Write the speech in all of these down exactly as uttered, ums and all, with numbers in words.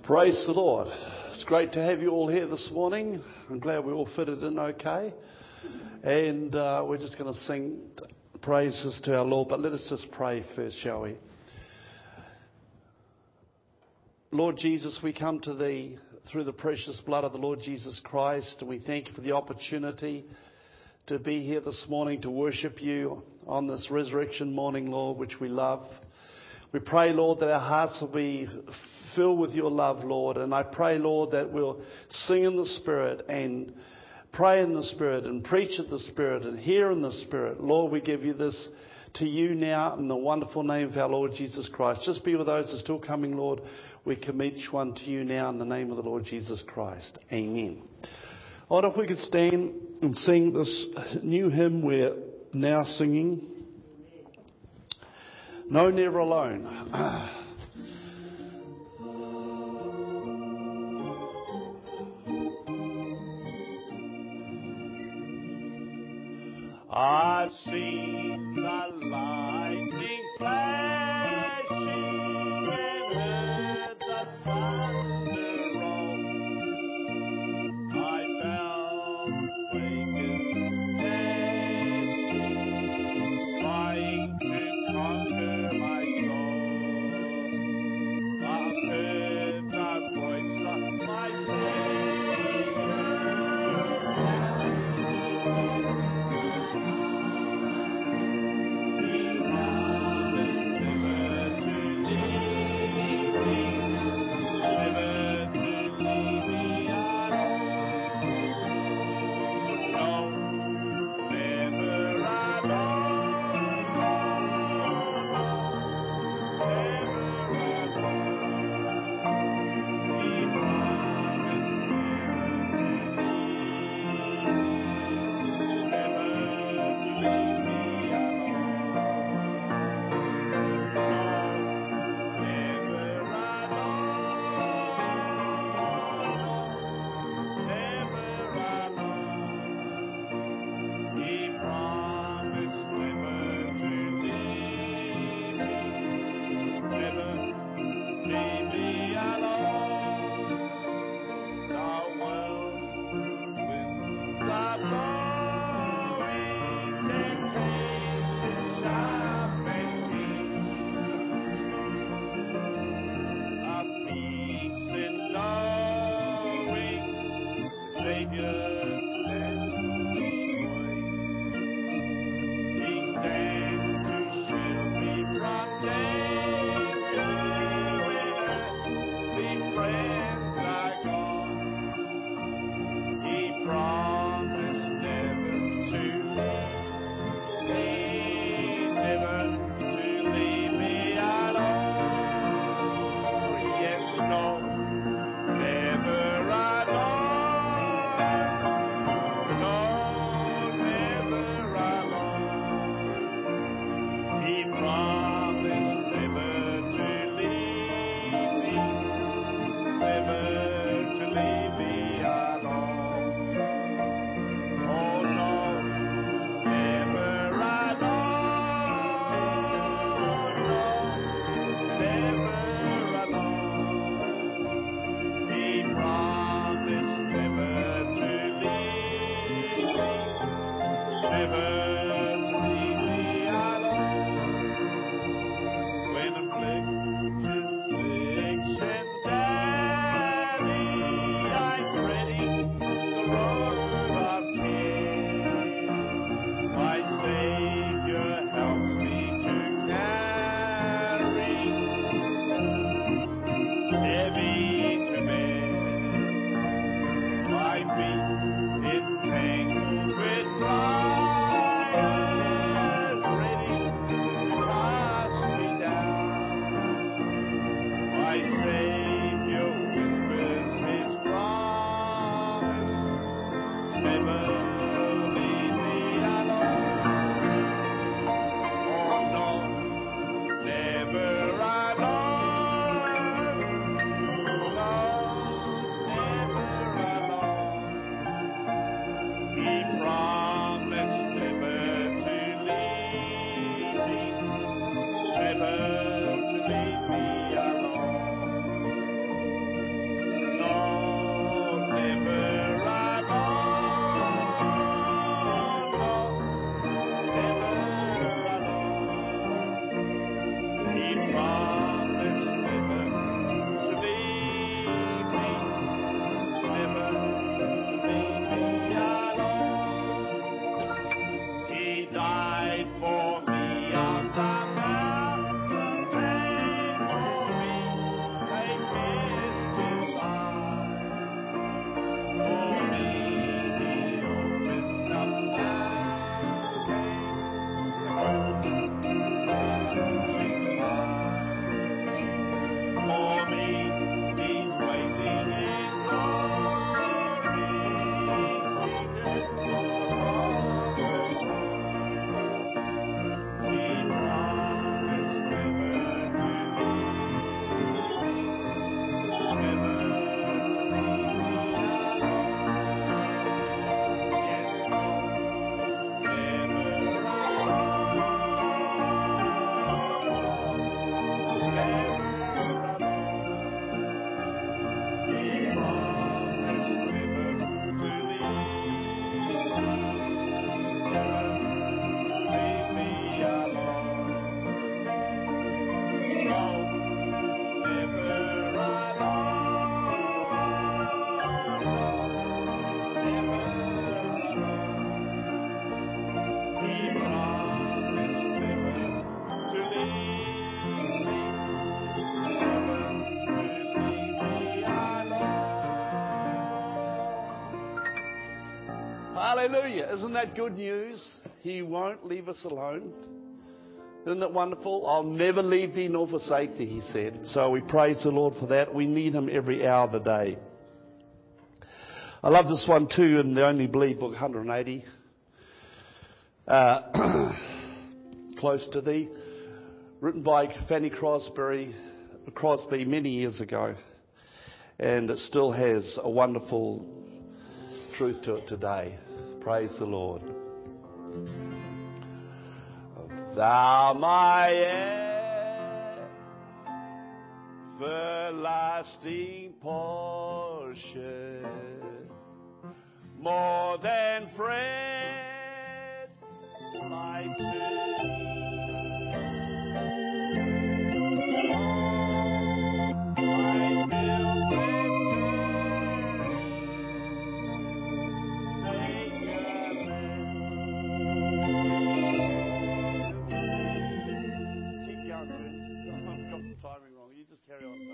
Praise the Lord. It's great to have you all here this morning. I'm glad we all fitted in okay. And uh, we're just going to sing praises to our Lord, but let us just pray first, shall we? Lord Jesus, we come to Thee through the precious blood of the Lord Jesus Christ, and we thank You for the opportunity to be here this morning to worship You on this resurrection morning, Lord, which we love. We pray, Lord, that our hearts will be filled with Your love, Lord. And I pray, Lord, that we'll sing in the Spirit and pray in the Spirit and preach in the Spirit and hear in the Spirit. Lord, we give You this to You now in the wonderful name of our Lord Jesus Christ. Just be with those who are still coming, Lord. We commit each one to You now in the name of the Lord Jesus Christ. Amen. I wonder if we could stand and sing this new hymn we're now singing. No, Never Alone. I've seen the lightning flashing and heard the thunder roll. I felt wagons dashing, trying to conquer my soul. I've heard the voice of my Savior. Entangled with life. Hallelujah. Isn't that good news? He won't leave us alone. Isn't it wonderful? I'll never leave thee nor forsake thee, he said. So we praise the Lord for that. We need him every hour of the day. I love this one too in the Only Believe book, one hundred eighty. Uh, Close to Thee. Written by Fanny Crosby, Crosby many years ago. And it still has a wonderful truth to it today. Praise the Lord. Thou my everlasting portion, more than friend, my Carry on.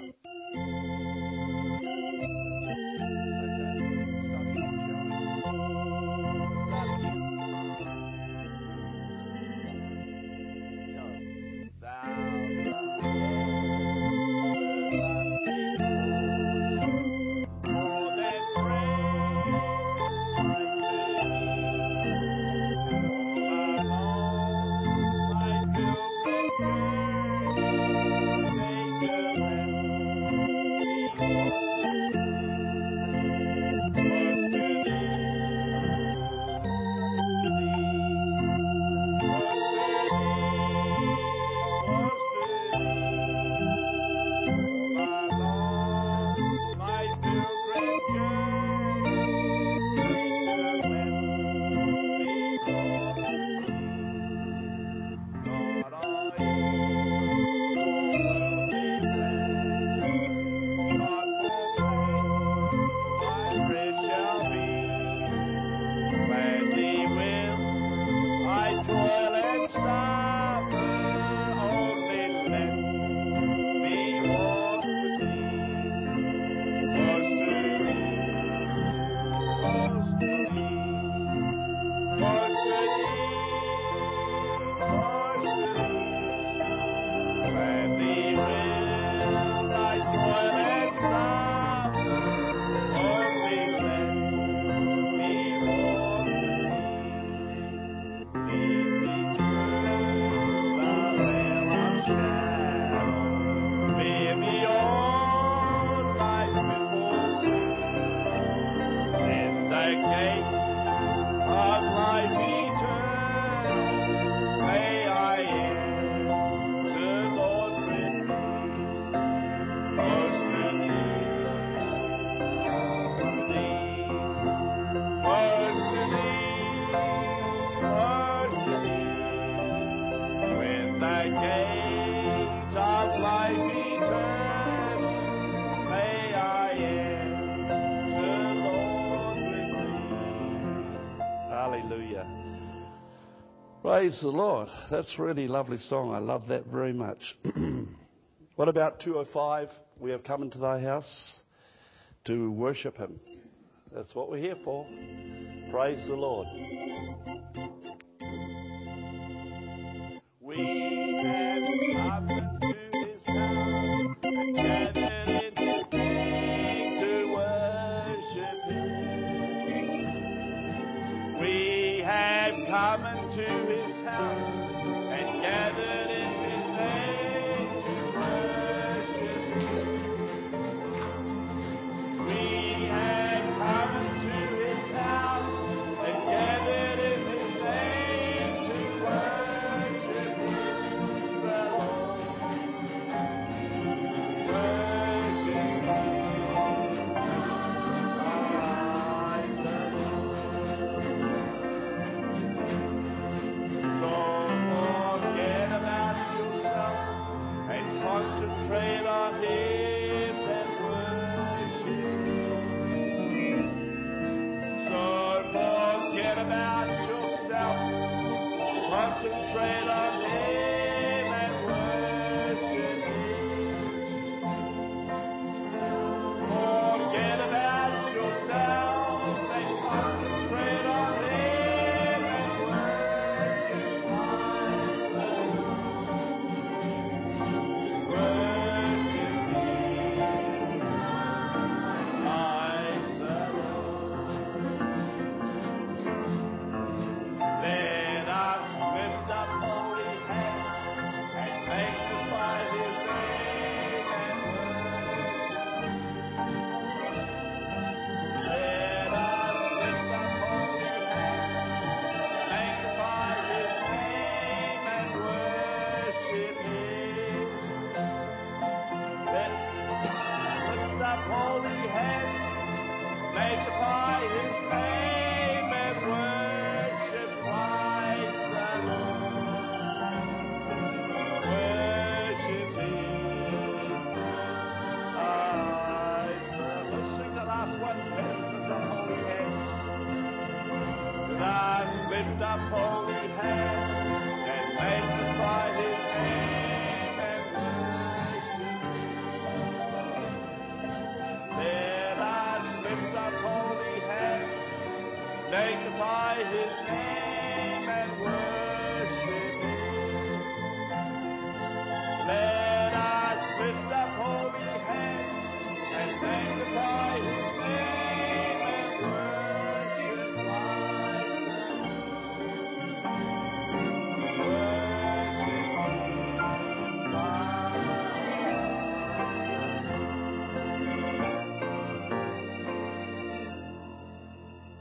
Hallelujah. Praise the Lord. That's a really lovely song. I love that very much. What about two oh five? We have come into thy house to worship him. That's what we're here for. Praise the Lord. We have come into his house and gathered in his name to worship him. We have come into his house and gathered in his name to worship him. We have come into his house and gathered in his name to worship him. The Lord, worship him. Concentrate on him and worship him. So forget about yourself. Concentrate on him and worship him. Forget about yourself and concentrate on him.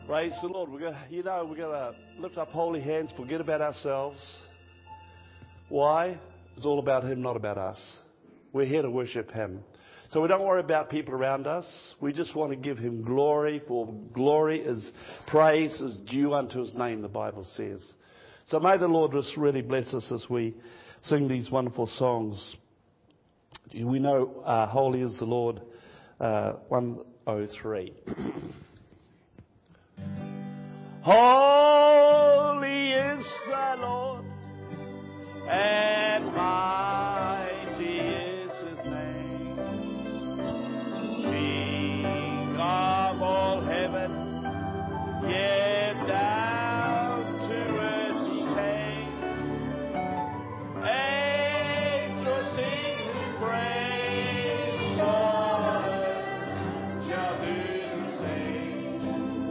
Praise the Lord. We're gonna, you know, we're going to lift up holy hands, forget about ourselves. Why? It's all about Him, not about us. We're here to worship Him. So we don't worry about people around us. We just want to give Him glory, for glory is praise is due unto His name, the Bible says. So may the Lord just really bless us as we sing these wonderful songs. We know uh, Holy is the Lord, uh, one oh three. Holy is the Lord, and mighty is His name. King of all heaven, yet down to earth He came. Angels sing His praise, all earth shall do the same.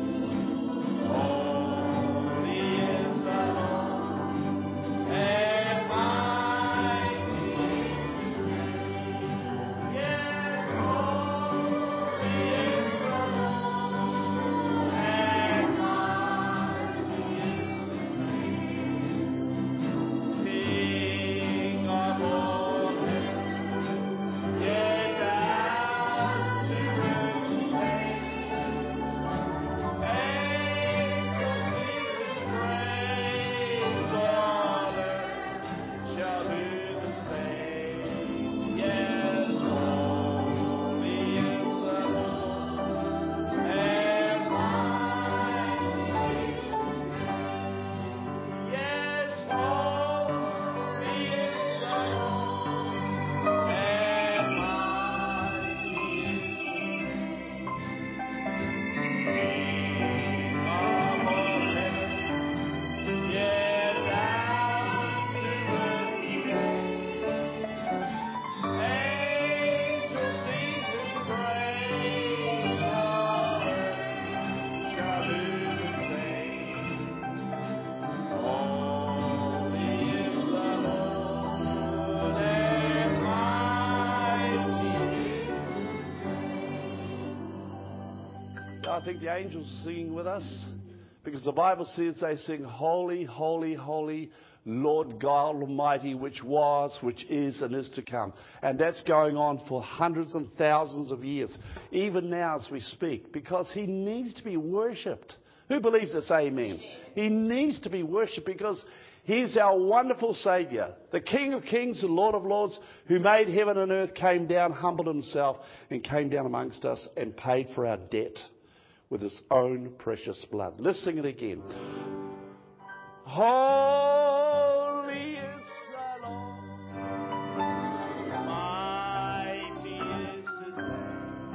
Holy is the Lord, and mighty is His name. Yes, holy is the Lord, and mighty is His name. King of all heaven, yet down to earth He came. Angels sing His praise, all earth shall do the same. Yes, holy is the Lord, and mighty is His name. Yes, holy is the Lord, and mighty is His name. King of all heaven, yet down to earth He came. Angels sing His praise, all earth shall do the same. Holy is the Lord, and mighty is His name. I think the angels are singing with us, because the Bible says they sing, Holy, holy, holy, Lord God Almighty, which was, which is, and is to come. And that's going on for hundreds and thousands of years, even now as we speak, because He needs to be worshipped. Who believes this? Amen. He needs to be worshipped because He's our wonderful Saviour, the King of Kings and Lord of Lords, who made heaven and earth, came down, humbled Himself, and came down amongst us and paid for our debt with His own precious blood. Let's sing it again. Holy is the Lord, mighty is His name.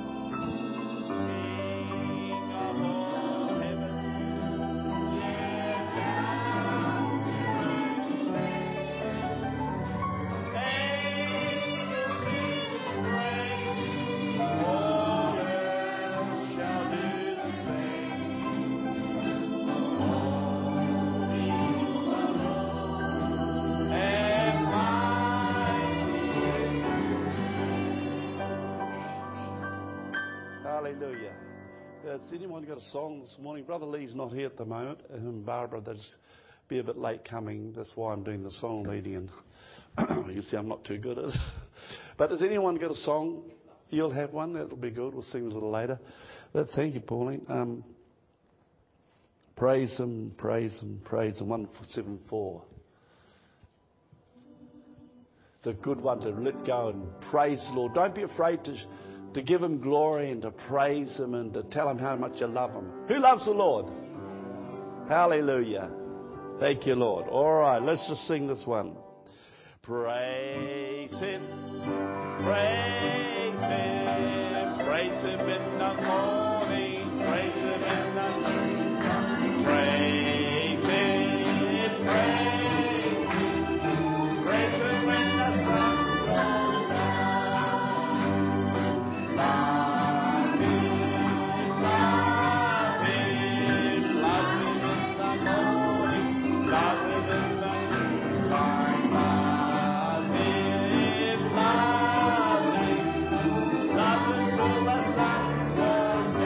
King of all heaven, yet down to earth He came. Angels sing His praise, all earth shall do the same. Holy is the Lord, and mighty is His name. Hallelujah. Has anyone got a song this morning? Brother Lee's not here at the moment, and Barbara, they'll just be a bit late coming. That's why I'm doing the song leading, and you see I'm not too good at it. But has anyone got a song? You'll have one. That'll be good. We'll sing a little later. But thank you, Pauline. Um, praise Him, praise Him, praise Him. one seven four. It's a good one to let go and praise the Lord. Don't be afraid to to give Him glory and to praise Him and to tell Him how much you love Him. Who loves the Lord? Hallelujah. Thank you, Lord. All right, let's just sing this one. Praise Him, praise Him, praise Him in the morning, praise Him in the noon. Praise Him, praise Him, praise Him when the sun goes down. Love Him, love Him, love Him in the morning, love Him in the noontime. Love Him, love Him, love Him till the sun goes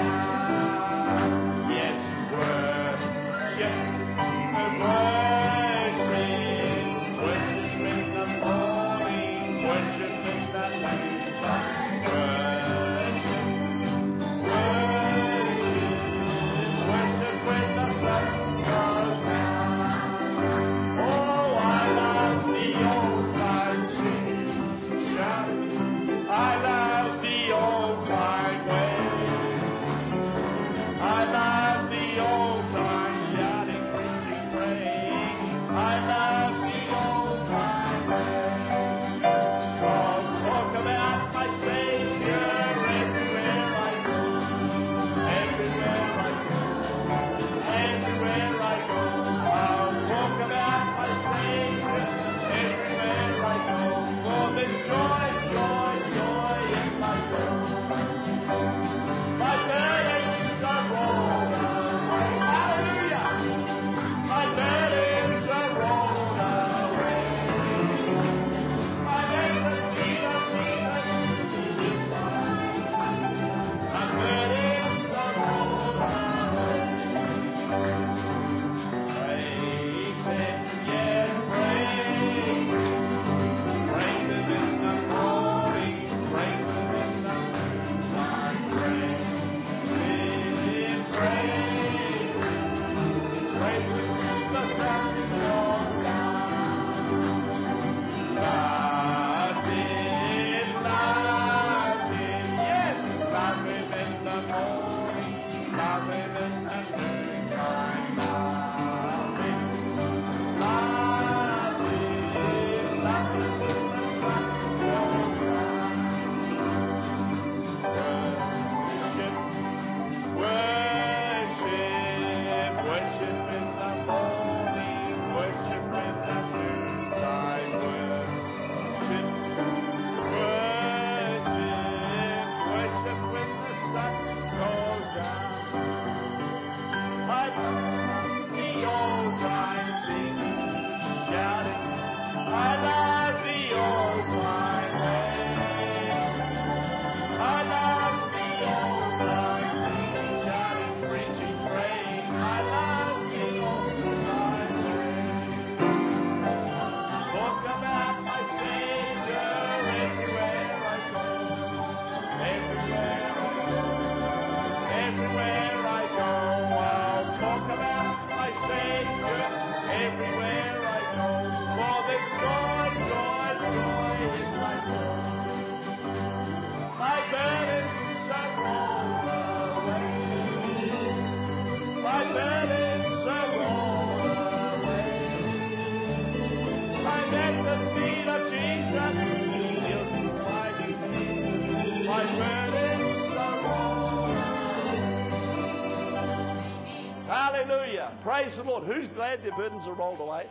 Hallelujah. Praise the Lord. Who's glad their burdens are rolled away?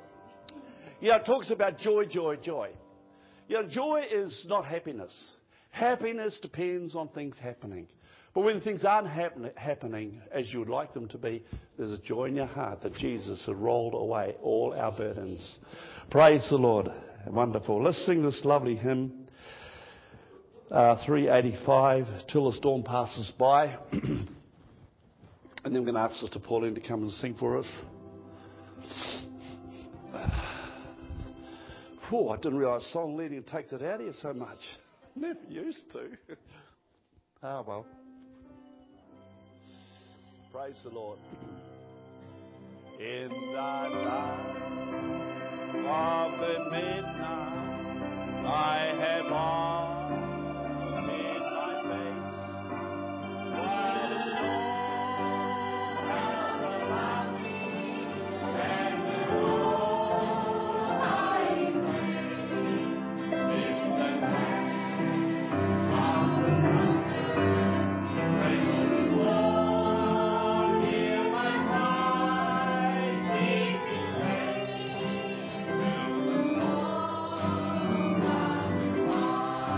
Yeah, it talks about joy, joy, joy. You know, joy is not happiness. Happiness depends on things happening. But when things aren't happen- happening as you would like them to be, there's a joy in your heart that Jesus has rolled away all our burdens. Praise the Lord. Wonderful. Let's sing this lovely hymn, uh, three eighty-five, Till the Storm Passes By. And then we're going to ask Sister Pauline to come and sing for us. Oh, I didn't realise song leading takes it out of you so much. Never used to. Ah, well. Praise the Lord. In the dark of the midnight, I have all in my face. While the storm has around me, and the Lord I pray. In the night of the mountain, rain won't hear my cry. Keep me safe through the storm.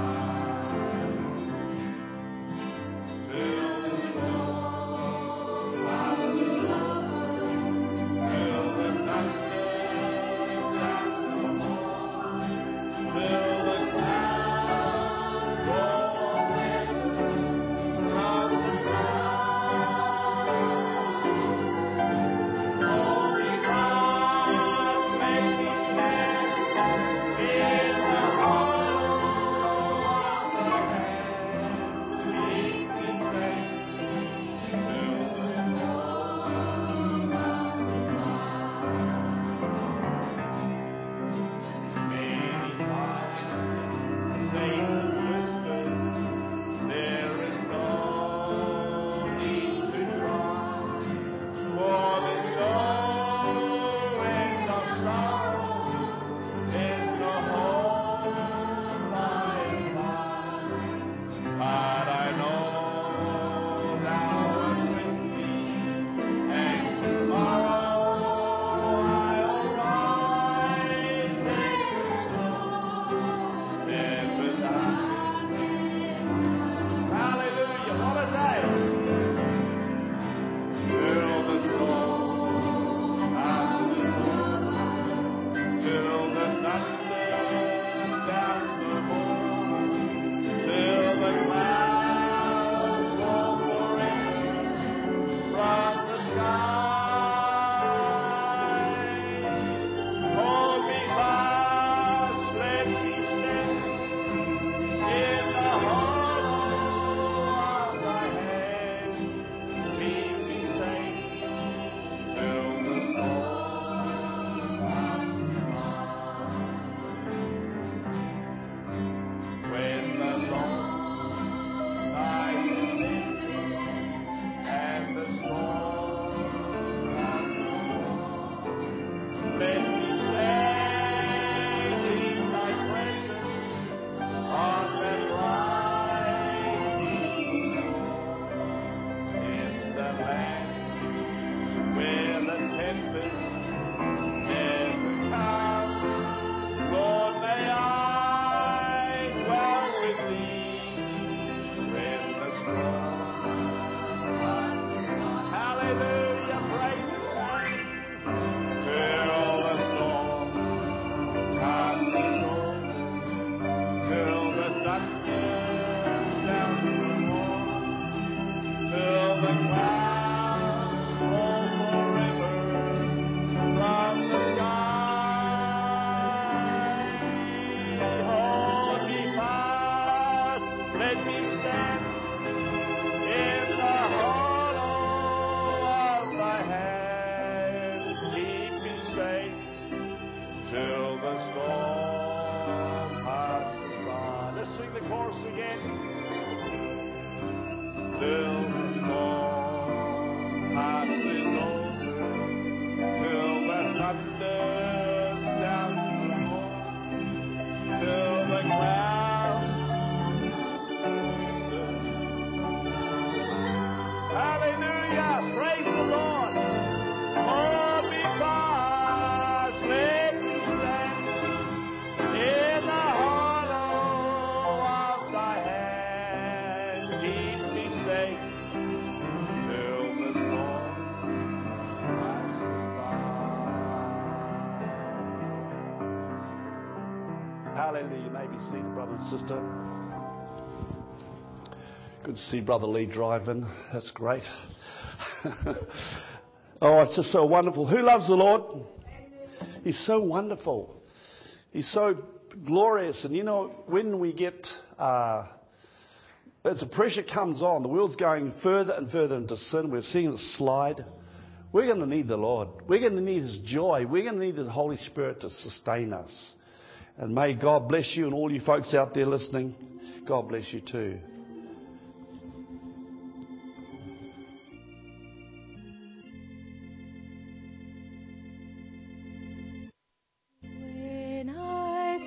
Let me stand in thy presence on that bright in the land where the tempest never comes. Lord, may I dwell with thee when the storm. Hallelujah, praise His name. Till the storm passes over, till the thunder sounds no more, till the clouds fall forever from the sky. Hold me fast, let me stand in the hollow of thy hand. Keep me safe till the storm passes by. Let's sing the chorus again. Till the storm passes over, till the thunder sounds no more, till the clouds. Hallelujah, praise the Lord. Hold me fast, let me stand in the hollow of thy hand. Keep me safe till the storm passes by. Hallelujah. You may be seated, brother and sister. Good to see Brother Lee driving. That's great. Oh, it's just so wonderful. Who loves the Lord? He's so wonderful. He's so glorious. And you know, when we get, uh, as the pressure comes on, the world's going further and further into sin. We're seeing it slide. We're going to need the Lord. We're going to need His joy. We're going to need the Holy Spirit to sustain us. And may God bless you and all you folks out there listening. God bless you too. When I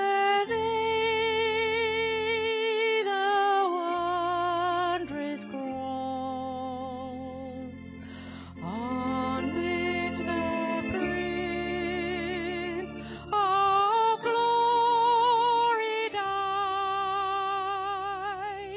survey the wondrous cross on which the Prince of Glory died,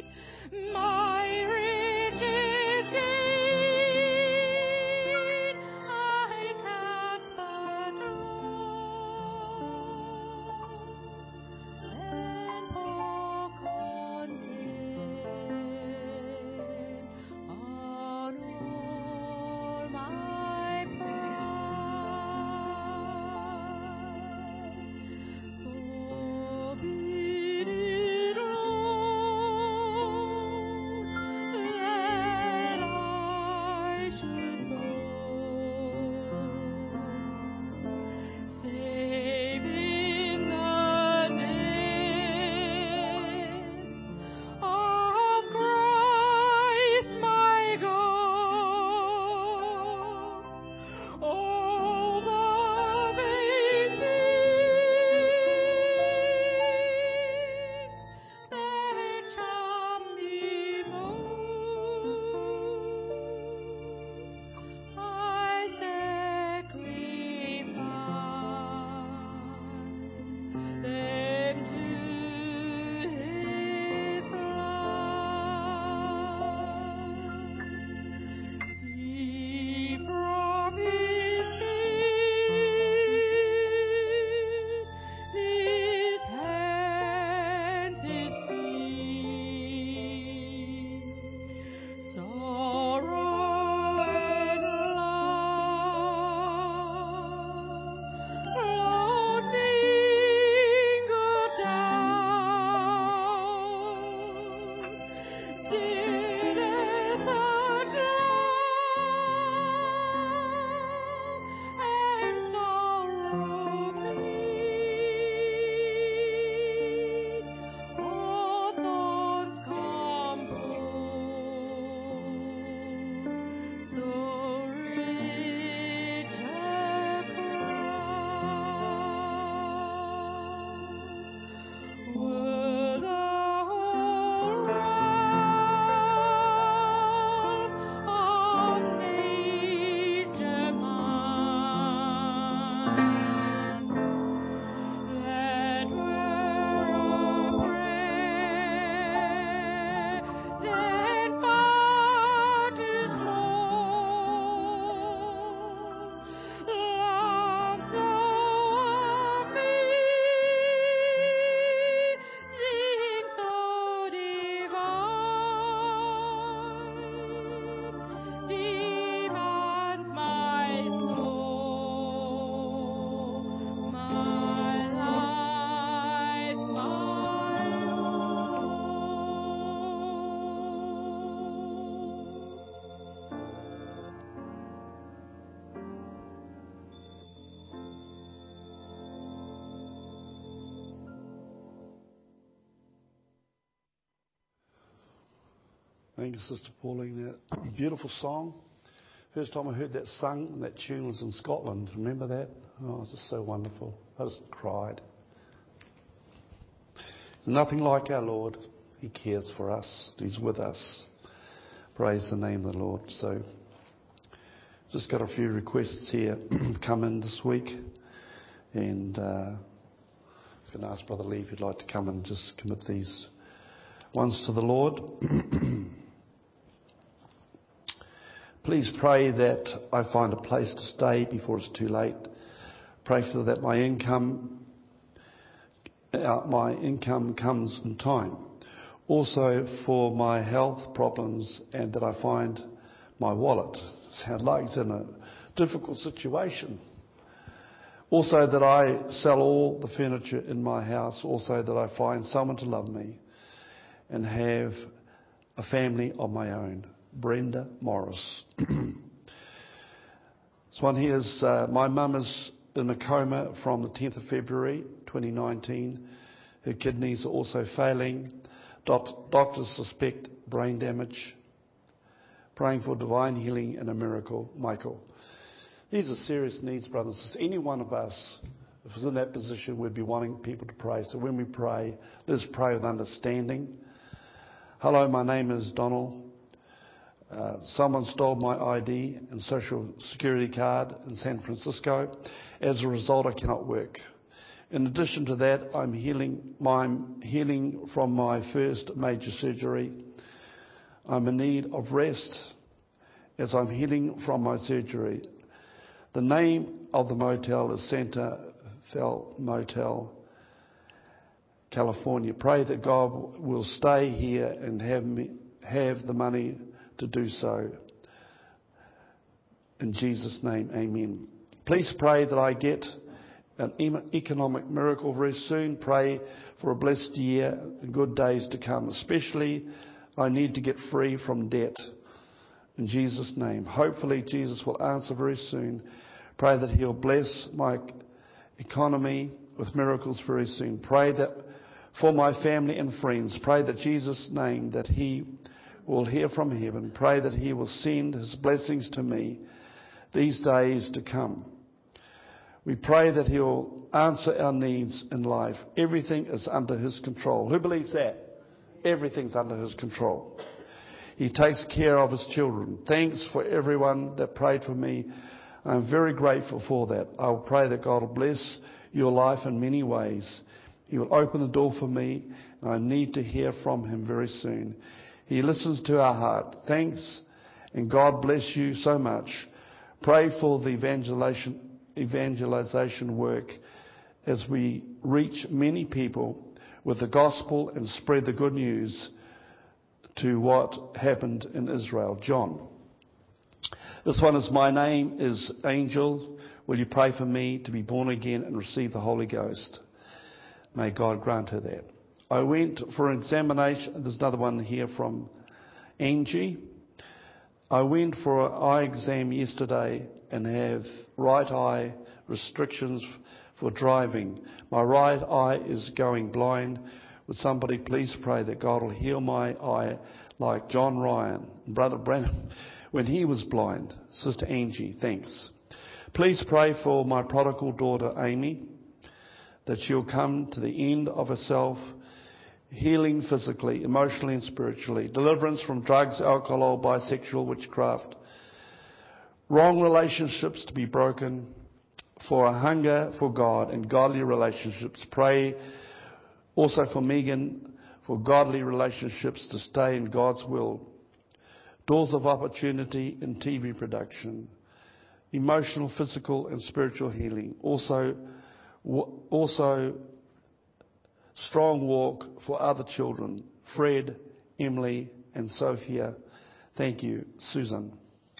Thank you, Sister Pauline. That beautiful song. First time I heard that sung, that tune was in Scotland. Remember that? Oh, it was just so wonderful. I just cried. Nothing like our Lord. He cares for us. He's with us. Praise the name of the Lord. So, just got a few requests here come in this week. And uh, I was going to ask Brother Lee if you'd like to come and just commit these ones to the Lord. Please pray that I find a place to stay before it's too late. Pray for that my income, uh, my income comes in time. Also for my health problems and that I find my wallet. Sounds like it's in a difficult situation. Also that I sell all the furniture in my house. Also that I find someone to love me and have a family of my own. Brenda Morris. This one here is, uh, my mum is in a coma from the tenth of February twenty nineteen. Her kidneys are also failing. Doc- doctors suspect brain damage. Praying for divine healing and a miracle. Michael. These are serious needs, brothers. Any one of us, if was in that position, would be wanting people to pray. So when we pray, let's pray with understanding. Hello, my name is Donald. Uh, someone stole my I D and social security card in San Francisco. As a result, I cannot work. In addition to that, I'm healing, I'm healing from my first major surgery. I'm in need of rest as I'm healing from my surgery. The name of the motel is Santa Fe Motel, California. Pray that God will stay here and have me have the money to do so. In Jesus' name, amen. Please pray that I get an economic miracle very soon. Pray for a blessed year and good days to come. Especially, I need to get free from debt. In Jesus' name. Hopefully, Jesus will answer very soon. Pray that He'll bless my economy with miracles very soon. Pray that for my family and friends. Pray that Jesus' name, that He will hear from heaven. Pray that He will send His blessings to me these days to come. We pray that He'll answer our needs in life. Everything is under His control. Who believes that? Everything's under His control. He takes care of His children. Thanks for everyone that prayed for me. I'm very grateful for that. I will pray that God will bless your life in many ways. He will open the door for me, and I need to hear from Him very soon. He listens to our heart. Thanks, and God bless you so much. Pray for the evangelization, evangelization work as we reach many people with the gospel and spread the good news to what happened in Israel. John. This one is, my name is Angel. Will you pray for me to be born again and receive the Holy Ghost? May God grant her that. I went for an examination. There's another one here from Angie. I went for an eye exam yesterday and have right eye restrictions for driving. My right eye is going blind. Would somebody please pray that God will heal my eye like John Ryan, Brother Branham, when he was blind? Sister Angie, thanks. Please pray for my prodigal daughter Amy, that she'll come to the end of herself, healing physically, emotionally and spiritually, deliverance from drugs, alcohol, bisexual, witchcraft, wrong relationships to be broken, for a hunger for God and godly relationships. Pray also for Megan, for godly relationships to stay in God's will. Doors of opportunity in T V production, emotional, physical and spiritual healing. Also, also strong walk for other children, Fred, Emily and Sophia. Thank you, Susan.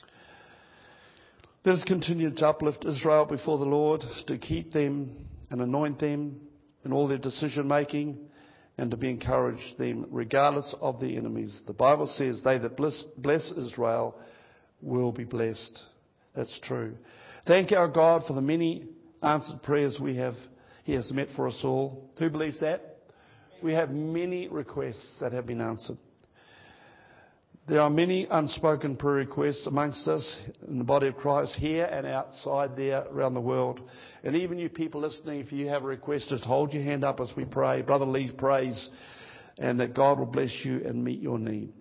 Let us continue to uplift Israel before the Lord, to keep them and anoint them in all their decision making, and to be encouraged them regardless of the enemies. The Bible says they that bless, bless Israel will be blessed. That's true. Thank our God for the many answered prayers we have He has met for us all. Who believes that? We have many requests that have been answered. There are many unspoken prayer requests amongst us in the body of Christ, here and outside there around the world. And even you people listening, if you have a request, just hold your hand up as we pray. Brother Lee prays, and that God will bless you and meet your need.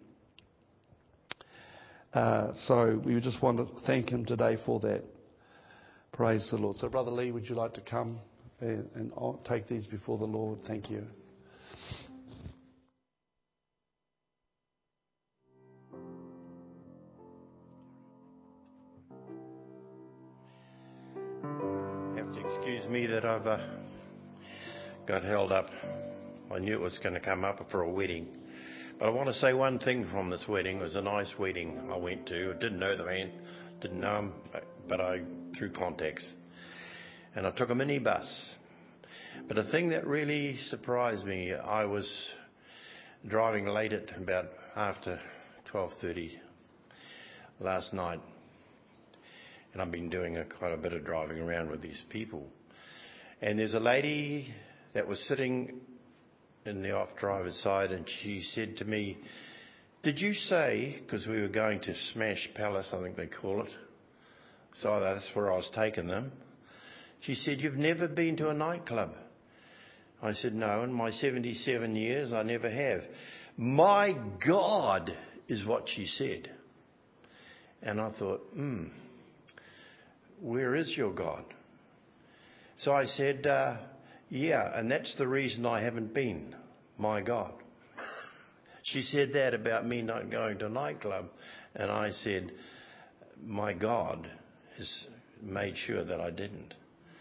Uh, so we just want to thank him today for that. Praise the Lord. So Brother Lee, would you like to come and, and I'll take these before the Lord? Thank you. Excuse me that I've uh, got held up. I knew it was going to come up for a wedding. But I want to say one thing from this wedding. It was a nice wedding I went to. I didn't know the man, didn't know him, but I through contacts. And I took a minibus. But the thing that really surprised me, I was driving late at about after twelve thirty last night. And I've been doing a, quite a bit of driving around with these people. And there's a lady that was sitting in the off driver's side, and she said to me, "Did you say," because we were going to Smash Palace, I think they call it. So that's where I was taking them. She said, "You've never been to a nightclub?" I said, "No, in my seventy-seven years, I never have." "My God," is what she said. And I thought, hmm. Where is your God? So I said, uh, yeah, and that's the reason I haven't been, my God. She said that about me not going to a nightclub. And I said, my God has made sure that I didn't.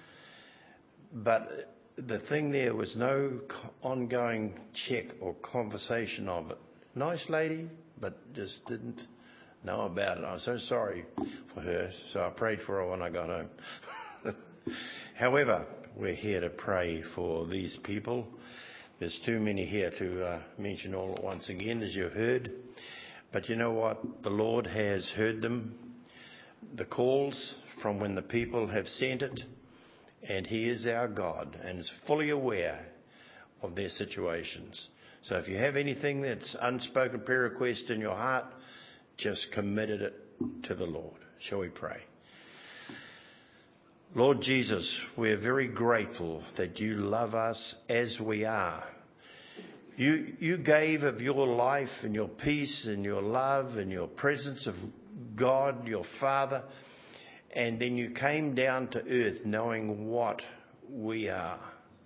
But the thing there was no ongoing check or conversation of it. Nice lady, but just didn't know about it. I was so sorry for her, so I prayed for her when I got home. However, we're here to pray for these people. There's too many here to uh, mention all at once again, as you heard. But you know what? The Lord has heard them, the calls from when the people have sent it, and He is our God and is fully aware of their situations. So if you have anything that's unspoken prayer request in your heart, just committed it to the Lord. Shall we pray? Lord Jesus, we're very grateful that you love us as we are. You, you gave of your life and your peace and your love and your presence of God, your Father, and then you came down to earth knowing what we are.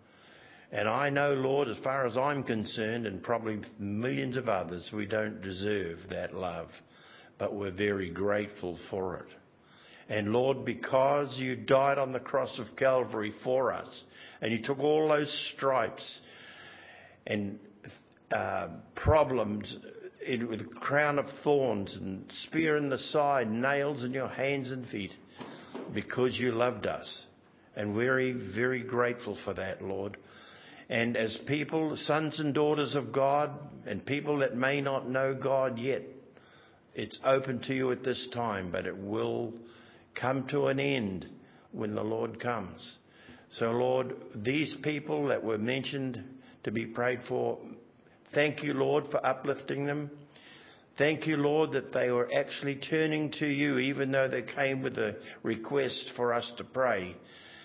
And I know, Lord, as far as I'm concerned, and probably millions of others, we don't deserve that love. But we're very grateful for it. And Lord, because you died on the cross of Calvary for us, and you took all those stripes and uh, problems in, with a crown of thorns and spear in the side, nails in your hands and feet, because you loved us. And we're very, very grateful for that, Lord. And as people, sons and daughters of God, and people that may not know God yet, it's open to you at this time, but it will come to an end when the Lord comes. So, Lord, these people that were mentioned to be prayed for, thank you, Lord, for uplifting them. Thank you, Lord, that they were actually turning to you, even though they came with a request for us to pray.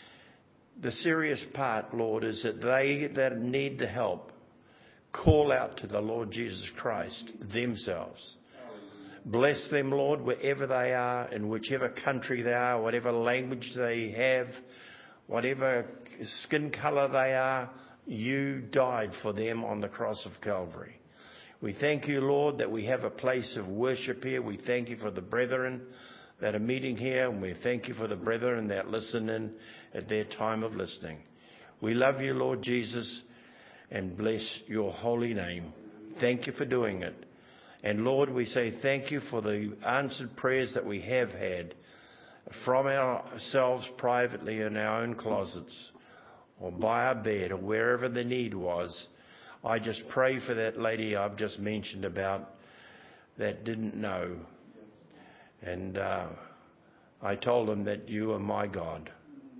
The serious part, Lord, is that they that need the help call out to the Lord Jesus Christ themselves. Bless them, Lord, wherever they are, in whichever country they are, whatever language they have, whatever skin colour they are, you died for them on the cross of Calvary. We thank you, Lord, that we have a place of worship here. We thank you for the brethren that are meeting here, and we thank you for the brethren that listen in at their time of listening. We love you, Lord Jesus, and bless your holy name. Thank you for doing it. And Lord, we say thank you for the answered prayers that we have had from ourselves privately in our own closets or by our bed or wherever the need was. I just pray for that lady I've just mentioned about that didn't know. And uh, I told them that you are my God.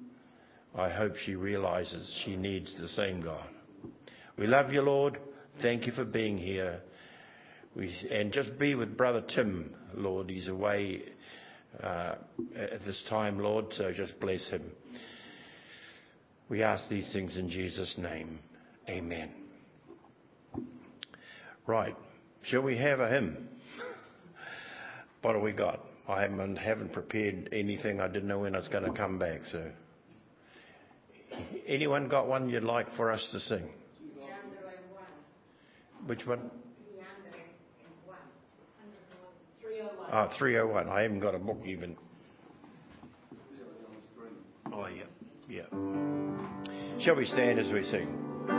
I hope she realizes she needs the same God. We love you, Lord. Thank you for being here. We, and just be with Brother Tim, Lord. He's away uh, at this time, Lord, so just bless him. We ask these things in Jesus' name. Amen. Right. Shall we have a hymn? What do we got? I haven't, haven't prepared anything. I didn't know when I was going to come back. So, anyone got one you'd like for us to sing? Which one? Ah, three oh one. I haven't got a book even. Oh, yeah. Yeah. Shall we stand as we sing?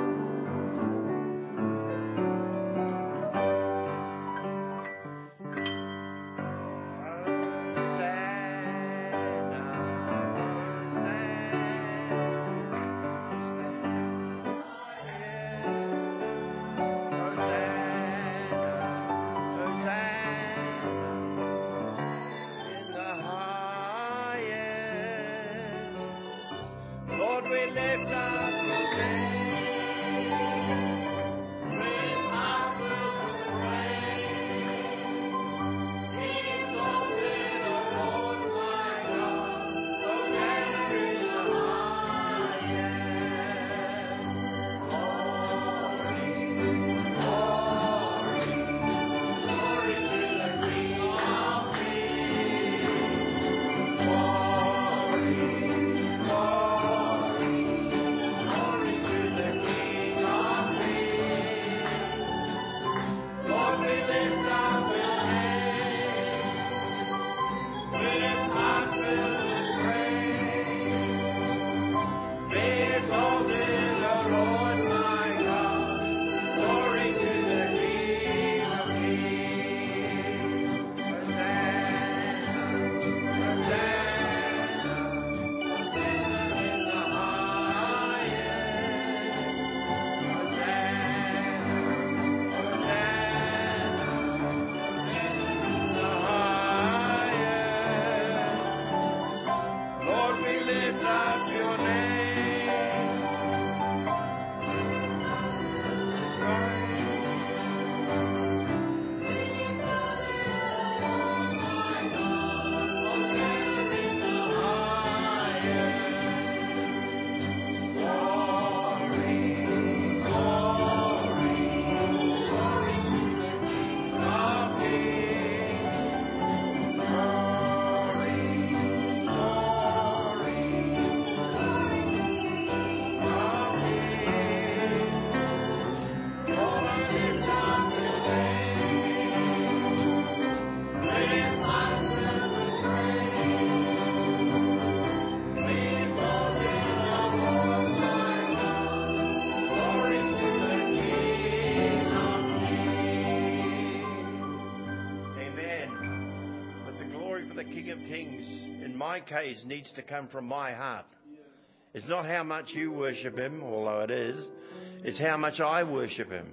Case needs to come from my heart. It's not how much you worship him, although it is. It's how much I worship him.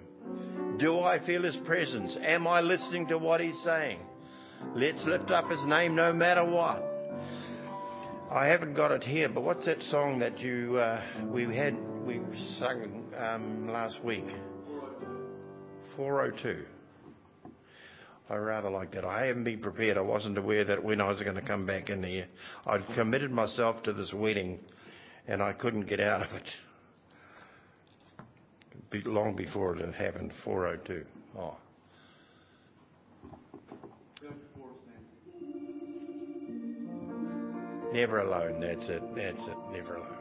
Do I feel his presence? Am I listening to what he's saying? Let's lift up his name no matter what. I haven't got it here, but what's that song that you uh, we had we sung um, last week? four oh two. I rather like that. I haven't been prepared. I wasn't aware that when I was going to come back in here, I'd committed myself to this wedding and I couldn't get out of it. Be long before it had happened, four oh two. Oh. Never alone, that's it, that's it, never alone.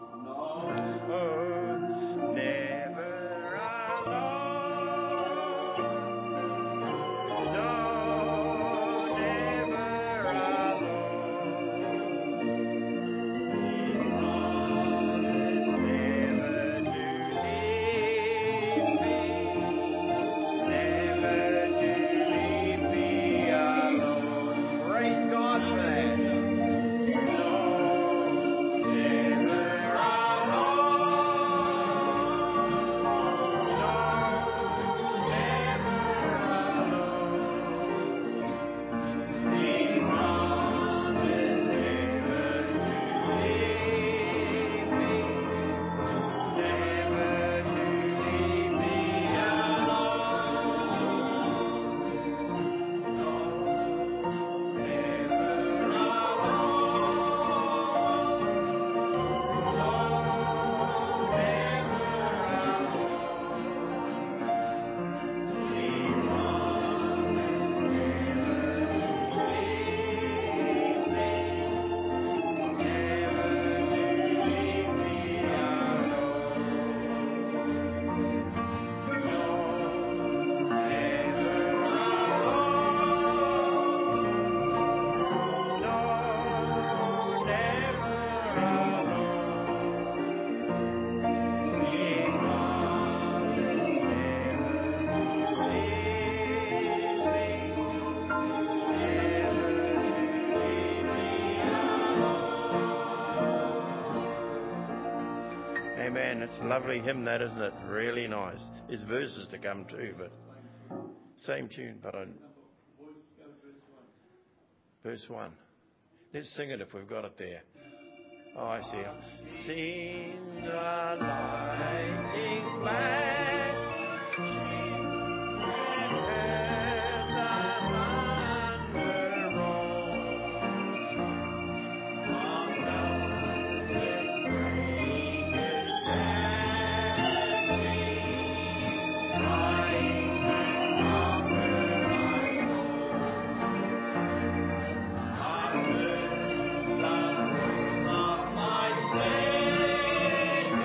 Oh, never alone. Oh Amen. It's a lovely hymn, that, isn't it? Really nice. There's verses to come too, but same tune, but I... Verse one. Let's sing it if we've got it there. Oh, I see it. Seen the lightning flash, and heard the thunder roll. On mountains great majesty, crying from where I go. I heard the voice of my Savior.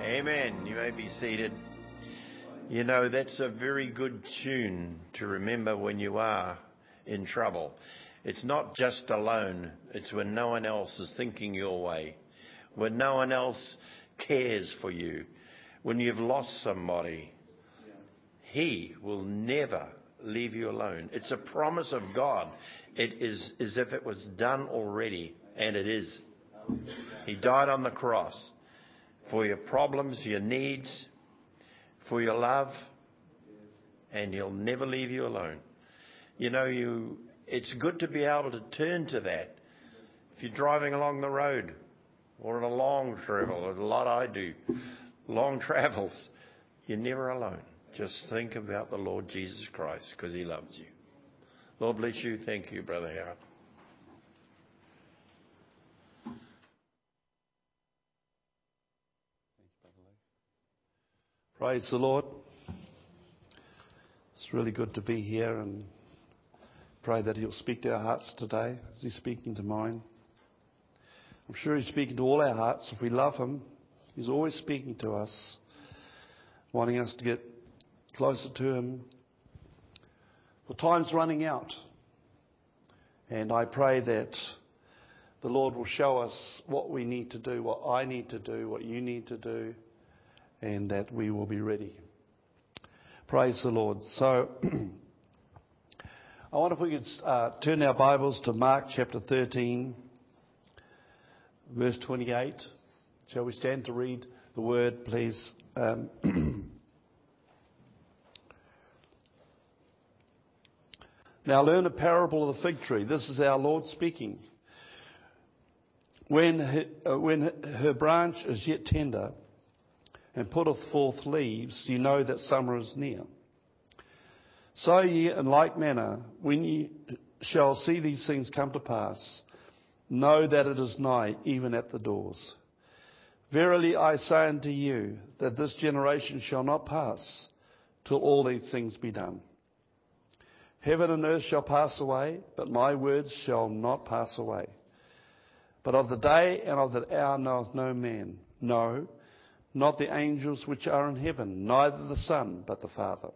Amen. You may be seated. You know, that's a very good tune to remember when you are in trouble. It's not just alone. It's when no one else is thinking your way, when no one else cares for you, when you've lost somebody. He will never leave you alone. It's a promise of God. It is as if it was done already, and it is. He died on the cross for your problems, your needs, for your love, and He'll never leave you alone. You know, you. It's good to be able to turn to that. If you're driving along the road or on a long travel, a lot I do, long travels, you're never alone. Just think about the Lord Jesus Christ, because He loves you. Lord bless you. Thank you, Brother Howard. Praise the Lord. It's really good to be here, and pray that He'll speak to our hearts today as He's speaking to mine. I'm sure He's speaking to all our hearts. If we love Him, He's always speaking to us, wanting us to get closer to Him. The time's running out, and I pray that the Lord will show us what we need to do, what I need to do, what you need to do, and that we will be ready. Praise the Lord. So, I wonder if we could uh, turn our Bibles to Mark chapter thirteen, verse twenty-eight. Shall we stand to read the word, please? Um, Now learn a parable of the fig tree. This is our Lord speaking. When her, uh, when her branch is yet tender and putteth forth leaves, you know that summer is near. So ye in like manner, when ye shall see these things come to pass, know that it is nigh, even at the doors. Verily I say unto you, that this generation shall not pass, till all these things be done. Heaven and earth shall pass away, but my words shall not pass away. But of the day and of the hour knoweth no man, no, not the angels which are in heaven, neither the Son, but the Father.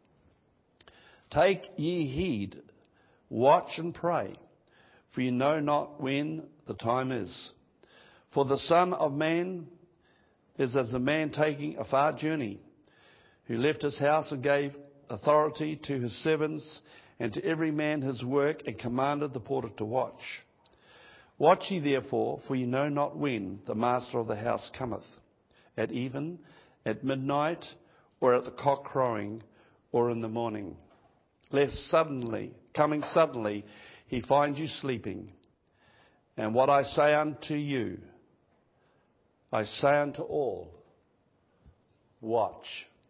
Take ye heed, watch and pray, for ye know not when the time is. For the Son of Man is as a man taking a far journey, who left his house and gave authority to his servants, and to every man his work, and commanded the porter to watch. Watch ye therefore, for ye know not when the master of the house cometh, at even, at midnight, or at the cock crowing, or in the morning, lest suddenly, coming suddenly, he find you sleeping. And what I say unto you, I say unto all, watch.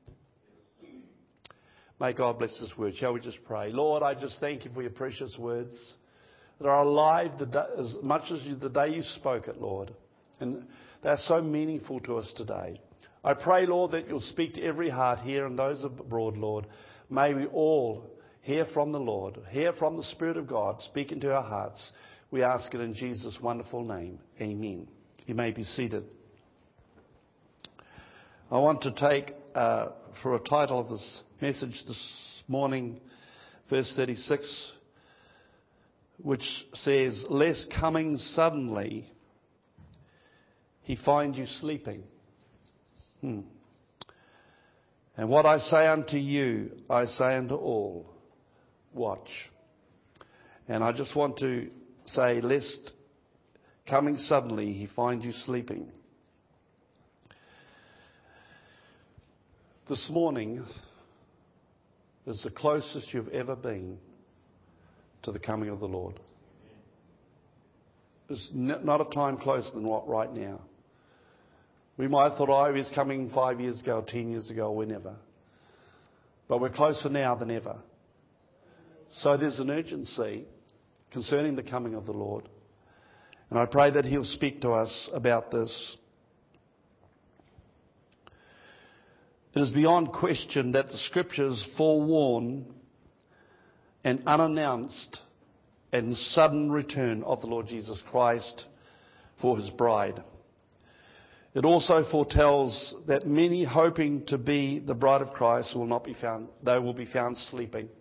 May God bless this word. Shall we just pray? Lord, I just thank you for your precious words that are alive the day, as much as you, the day you spoke it, Lord. And they're so meaningful to us today. I pray, Lord, that you'll speak to every heart here and those abroad, Lord. May we all hear from the Lord, hear from the Spirit of God, speak into our hearts. We ask it in Jesus' wonderful name. Amen. You may be seated. I want to take, uh, for a title of this message this morning, verse thirty-six, which says, lest coming suddenly he find you sleeping. Hmm. And what I say unto you, I say unto all, watch. And I just want to say, lest coming suddenly he find you sleeping. This morning is the closest you've ever been to the coming of the Lord. There's not a time closer than what right now. We might have thought, oh, he was coming five years ago, ten years ago, whenever. But we're closer now than ever. So there's an urgency concerning the coming of the Lord. And I pray that He'll speak to us about this. It is beyond question that the Scriptures forewarn an unannounced and sudden return of the Lord Jesus Christ for His bride. It also foretells that many hoping to be the bride of Christ will not be found. They will be found sleeping.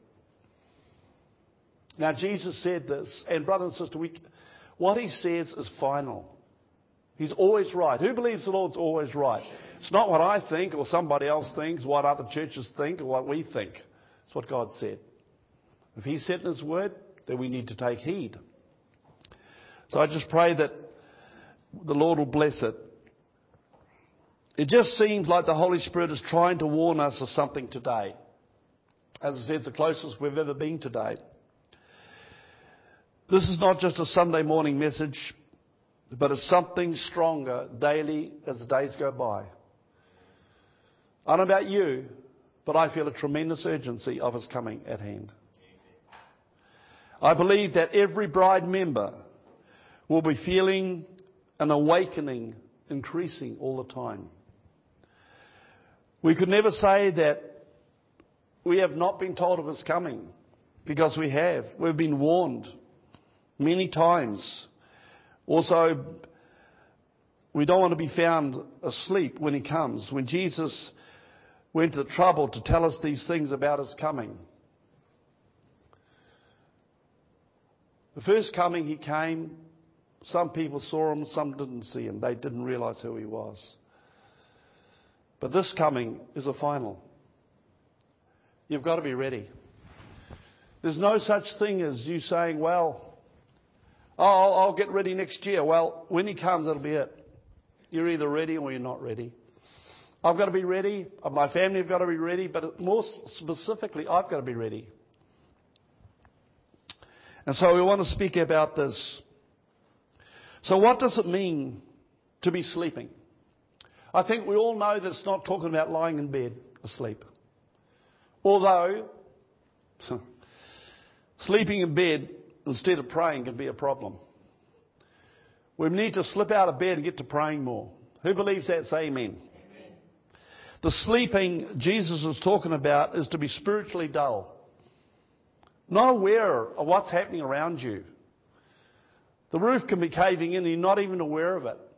Now, Jesus said this, and brother and sister, we, what he says is final. He's always right. Who believes the Lord's always right? It's not what I think or somebody else thinks, what other churches think or what we think. It's what God said. If he said in his word, then we need to take heed. So I just pray that the Lord will bless it. It just seems like the Holy Spirit is trying to warn us of something today. As I said, it's the closest we've ever been today. This is not just a Sunday morning message, but it's something stronger daily as the days go by. I don't know about you, but I feel a tremendous urgency of His coming at hand. I believe that every bride member will be feeling an awakening increasing all the time. We could never say that we have not been told of His coming, because we have. We've been warned many times. Also, we don't want to be found asleep when He comes. When Jesus went to the trouble to tell us these things about His coming. The first coming He came, some people saw Him, some didn't see Him. They didn't realize who He was. But this coming is a final. You've got to be ready. There's no such thing as you saying, well, oh, I'll, I'll get ready next year. Well, when He comes, that'll be it. You're either ready or you're not ready. I've got to be ready. My family have got to be ready. But more specifically, I've got to be ready. And so we want to speak about this. So what does it mean to be sleeping? I think we all know that it's not talking about lying in bed asleep. Although, sleeping in bed instead of praying can be a problem. We need to slip out of bed and get to praying more. Who believes that? Say amen. Amen. The sleeping Jesus is talking about is to be spiritually dull. Not aware of what's happening around you. The roof can be caving in and you're not even aware of it.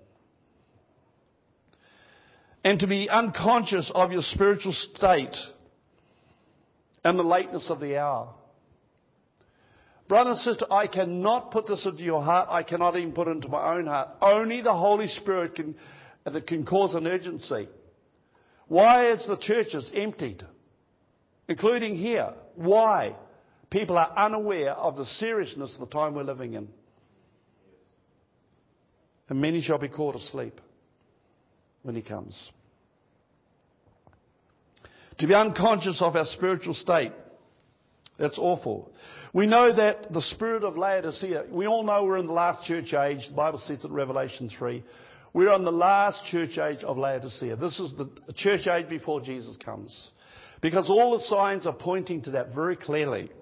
And to be unconscious of your spiritual state and the lateness of the hour. Brother and sister, I cannot put this into your heart. I cannot even put it into my own heart. Only the Holy Spirit can, that can cause an urgency. Why is the churches emptied? Including here. Why? People are unaware of the seriousness of the time we're living in. And many shall be caught asleep when He comes. To be unconscious of our spiritual state, that's awful. We know that the spirit of Laodicea, we all know we're in the last church age. The Bible says in Revelation three. We're on the last church age of Laodicea. This is the church age before Jesus comes. Because all the signs are pointing to that very clearly.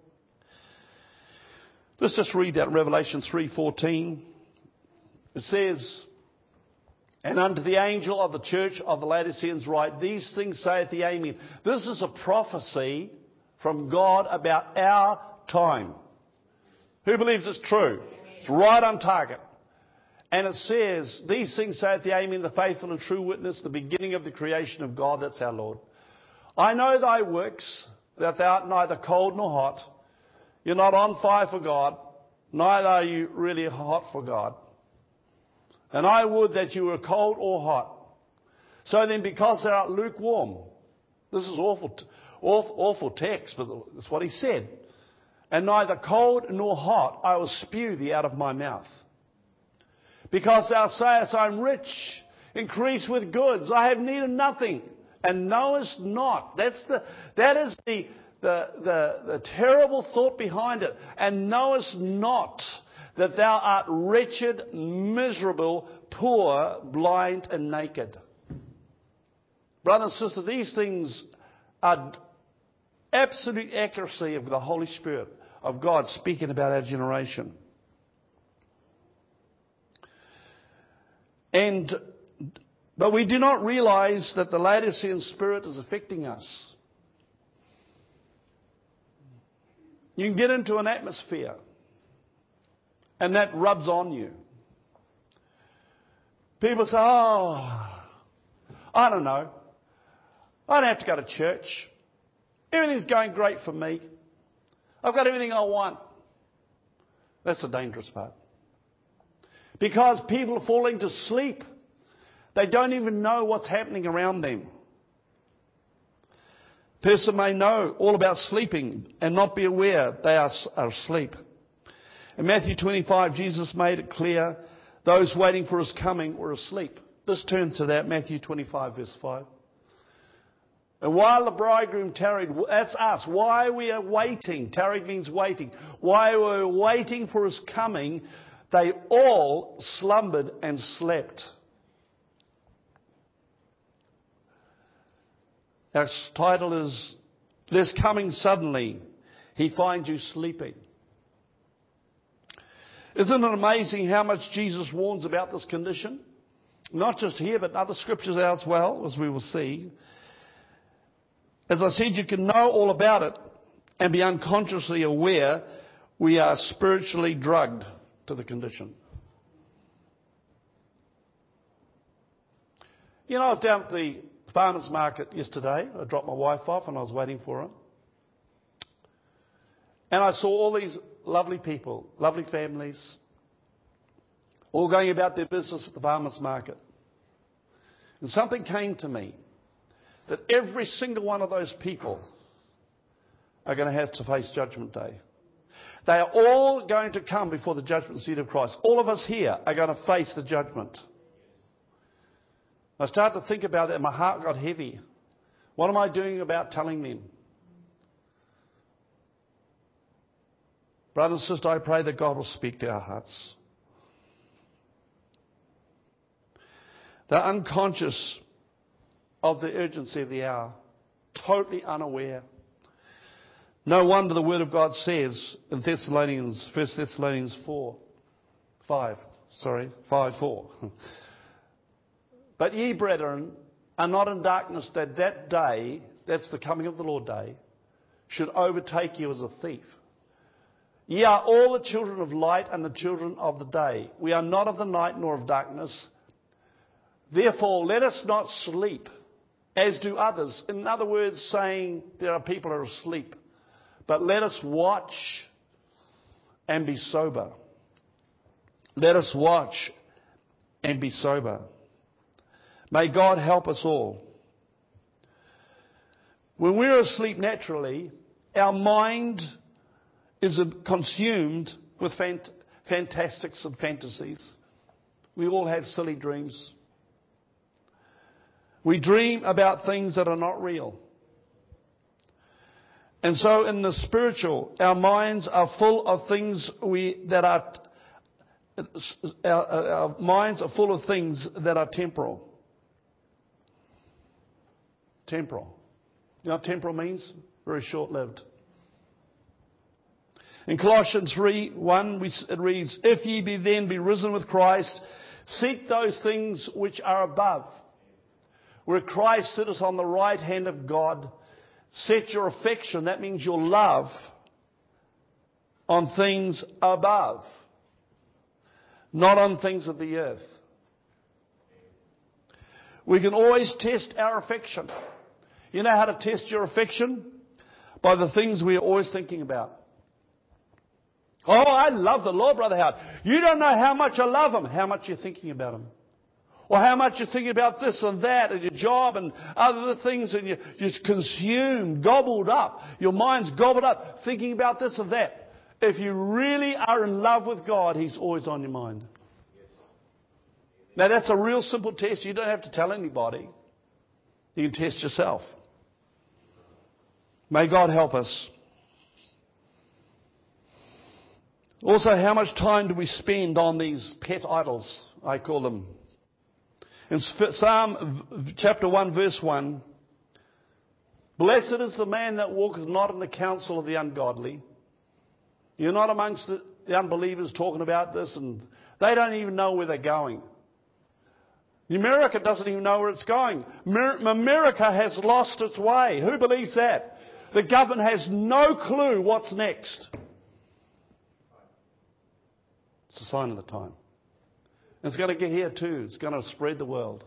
Let's just read that in Revelation three fourteen. It says, and unto the angel of the church of the Laodiceans write, these things saith the Amen. This is a prophecy from God about our time. Who believes it's true? It's right on target. And it says, these things saith the Amen, the faithful and true witness, the beginning of the creation of God. That's our Lord. I know thy works, that thou art neither cold nor hot. You're not on fire for God, neither are you really hot for God. And I would that you were cold or hot. So then, because thou art lukewarm, this is awful, awful, awful text, but that's what He said. And neither cold nor hot, I will spew thee out of my mouth. Because thou sayest, I am rich, increase with goods, I have need of nothing, and knowest not. That's the, that is the, the, the, the terrible thought behind it. And knowest not that thou art wretched, miserable, poor, blind, and naked. Brother and sister, these things are absolute accuracy of the Holy Spirit of God speaking about our generation. And, but we do not realize that the Laodicean spirit is affecting us. You can get into an atmosphere, and that rubs on you. People say, oh, I don't know. I don't have to go to church. Everything's going great for me. I've got everything I want. That's the dangerous part. Because people are falling to sleep. They don't even know what's happening around them. A person may know all about sleeping and not be aware they are, are asleep. In Matthew twenty-five, Jesus made it clear those waiting for his coming were asleep. Let's turn to that, Matthew twenty-five, verse five. And while the bridegroom tarried, that's us. Why we are waiting. Tarried means waiting. Why we're waiting for his coming, they all slumbered and slept. Our title is, There's Coming Suddenly. He finds you sleeping. Isn't it amazing how much Jesus warns about this condition? Not just here, but other scriptures as well, as we will see. As I said, you can know all about it and be unconsciously aware we are spiritually drugged to the condition. You know, I was down at the farmers market yesterday. I dropped my wife off and I was waiting for her. And I saw all these lovely people, lovely families, all going about their business at the farmers market. And something came to me that every single one of those people are going to have to face Judgment Day. They are all going to come before the judgment seat of Christ. All of us here are going to face the judgment. I started to think about that and my heart got heavy. What am I doing about telling them? Brother and sister, I pray that God will speak to our hearts. They're unconscious of the urgency of the hour, totally unaware. No wonder the Word of God says in Thessalonians, First Thessalonians four, five, sorry, five, four. But ye, brethren, are not in darkness, that that day, that's the coming of the Lord day, should overtake you as a thief. Ye are all the children of light and the children of the day. We are not of the night nor of darkness. Therefore, let us not sleep, as do others. In other words, saying there are people who are asleep. But let us watch and be sober. Let us watch and be sober. May God help us all. When we're asleep naturally, our mind is consumed with fant- fantastics and fantasies. We all have silly dreams. We dream about things that are not real. And so in the spiritual, our minds are full of things we that are our, our minds are full of things that are temporal. Temporal. You know what temporal means? Very short-lived. In Colossians three one, it reads, If ye be then be risen with Christ, seek those things which are above, where Christ sitteth on the right hand of God. Set your affection, that means your love, on things above, not on things of the earth. We can always test our affection. You know how to test your affection? By the things we are always thinking about. Oh, I love the Lord, Brother Howard. You don't know how much I love Him. How much you're thinking about Him. Or how much you're thinking about this and that and your job and other things, and you're just consumed, gobbled up. Your mind's gobbled up thinking about this and that. If you really are in love with God, He's always on your mind. Now that's a real simple test. You don't have to tell anybody. You can test yourself. May God help us. Also, how much time do we spend on these pet idols, I call them? In Psalm chapter one, verse one, Blessed is the man that walketh not in the counsel of the ungodly. You're not amongst the, the unbelievers talking about this, and they don't even know where they're going. America doesn't even know where it's going. America has lost its way. Who believes that? The government has no clue what's next. It's a sign of the time. It's going to get here too. It's going to spread the world.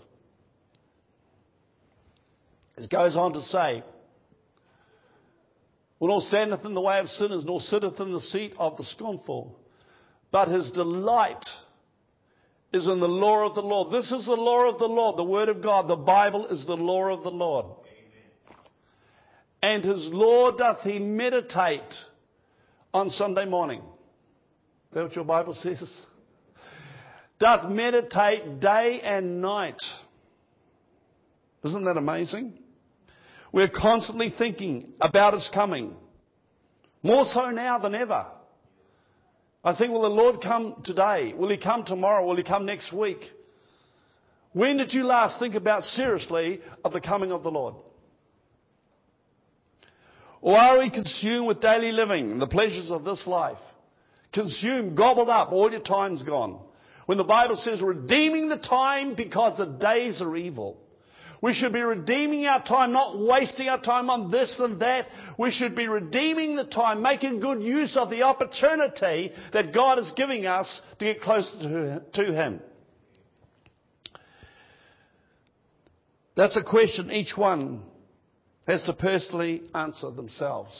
It goes on to say, "Well, nor standeth in the way of sinners, nor sitteth in the seat of the scornful. But his delight is in the law of the Lord." This is the law of the Lord, the Word of God. The Bible is the law of the Lord. "And his law doth he meditate on Sunday morning." Is that what your Bible says? "Doth meditate day and night." Isn't that amazing? We're constantly thinking about his coming. More so now than ever. I think, will the Lord come today? Will he come tomorrow? Will he come next week? When did you last think about seriously of the coming of the Lord? Or are we consumed with daily living and the pleasures of this life? Consumed, gobbled up, all your time's gone. When the Bible says redeeming the time because the days are evil. We should be redeeming our time, not wasting our time on this and that. We should be redeeming the time, making good use of the opportunity that God is giving us to get closer to, to him. That's a question each one has to personally answer themselves.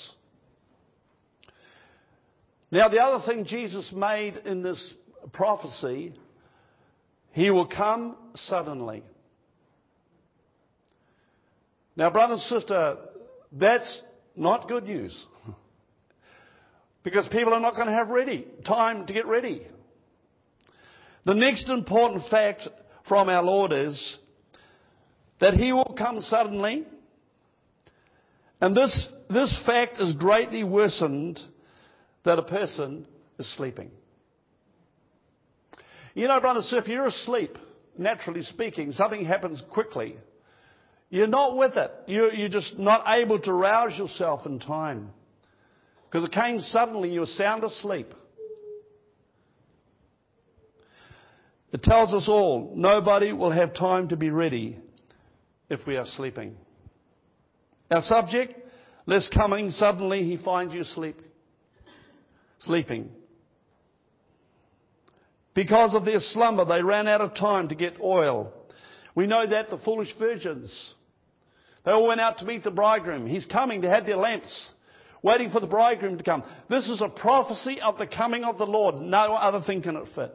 Now, the other thing Jesus made in this prophecy, he will come suddenly. Now, brother and sister, that's not good news. Because people are not going to have ready time to get ready. The next important fact from our Lord is that he will come suddenly. And this, this fact is greatly worsened that a person is sleeping. You know, brother, so if you're asleep, naturally speaking, something happens quickly. You're not with it. You're, you're just not able to rouse yourself in time. Because it came suddenly, you were sound asleep. It tells us all, nobody will have time to be ready if we are sleeping. Our subject, lest coming suddenly he finds you asleep. Sleeping. Because of their slumber, they ran out of time to get oil. We know that the foolish virgins, they all went out to meet the bridegroom. He's coming. They had their lamps, waiting for the bridegroom to come. This is a prophecy of the coming of the Lord. No other thing can it fit.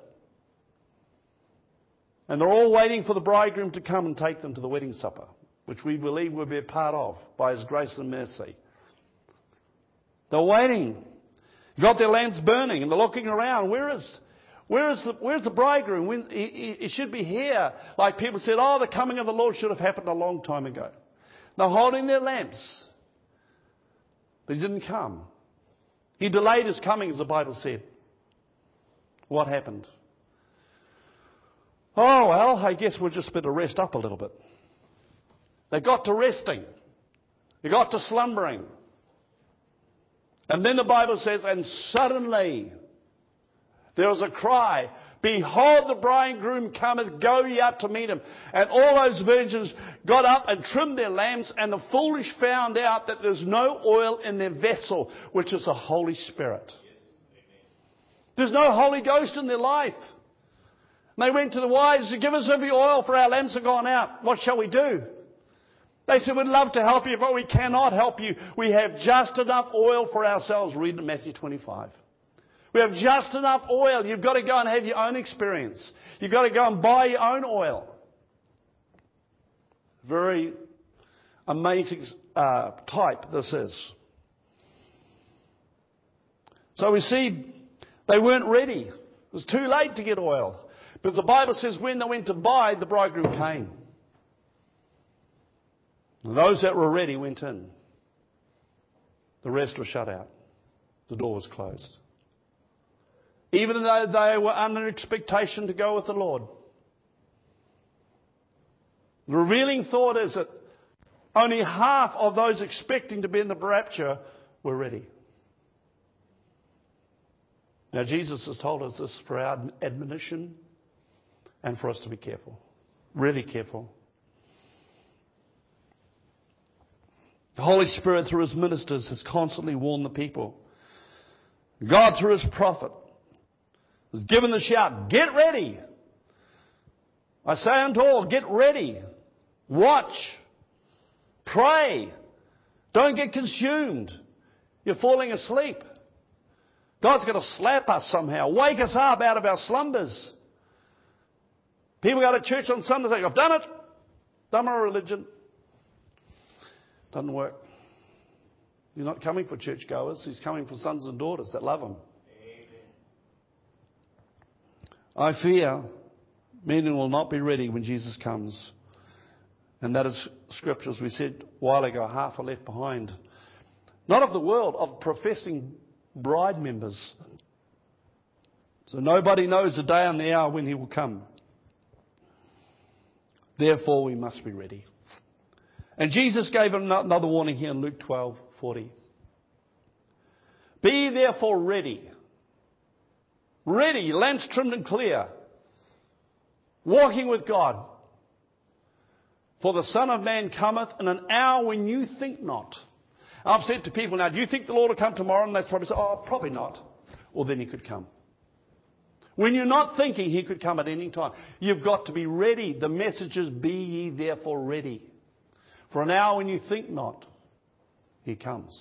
And they're all waiting for the bridegroom to come and take them to the wedding supper, which we believe we'll be a part of by his grace and mercy. They're waiting. Got their lamps burning and they're looking around. Where is, where is the, where's the bridegroom? When, he, he, he should be here. Like people said, oh, the coming of the Lord should have happened a long time ago. They're holding their lamps. But he didn't come. He delayed his coming, as the Bible said. What happened? Oh, well, I guess we'll just better rest up a little bit. They got to resting. They got to slumbering. And then the Bible says, and suddenly there was a cry, behold, the bridegroom cometh, go ye out to meet him. And all those virgins got up and trimmed their lamps, and the foolish found out that there's no oil in their vessel, which is the Holy Spirit. There's no Holy Ghost in their life. And they went to the wise and said, give us every oil, for our lamps are gone out. What shall we do? They said, we'd love to help you, but we cannot help you. We have just enough oil for ourselves. Read in Matthew twenty-five. We have just enough oil. You've got to go and have your own experience. You've got to go and buy your own oil. Very amazing uh, type this is. So we see they weren't ready. It was too late to get oil. But the Bible says when they went to buy, the bridegroom came. And those that were ready went in. The rest were shut out. The door was closed. Even though they were under expectation to go with the Lord. The revealing thought is that only half of those expecting to be in the rapture were ready. Now Jesus has told us this for our admonition and for us to be careful. Really careful. The Holy Spirit through his ministers has constantly warned the people. God through his prophet has given the shout, get ready. I say unto all, get ready. Watch. Pray. Don't get consumed. You're falling asleep. God's going to slap us somehow. Wake us up out of our slumbers. People go to church on Sunday and say, I've done it. Done my religion. Doesn't work. He's not coming for churchgoers. He's coming for sons and daughters that love him. I fear many will not be ready when Jesus comes. And that is scripture, as we said a while ago, half are left behind. Not of the world, of professing bride members. So nobody knows the day and the hour when he will come. Therefore we must be ready. And Jesus gave him another warning here in Luke twelve forty. Be therefore ready. Ready, lamps trimmed and clear. Walking with God. For the Son of Man cometh in an hour when you think not. I've said to people now, do you think the Lord will come tomorrow? And they probably say, oh, probably not. Well, then he could come. When you're not thinking, he could come at any time. You've got to be ready. The message is, be ye therefore ready. For an hour when you think not, he comes.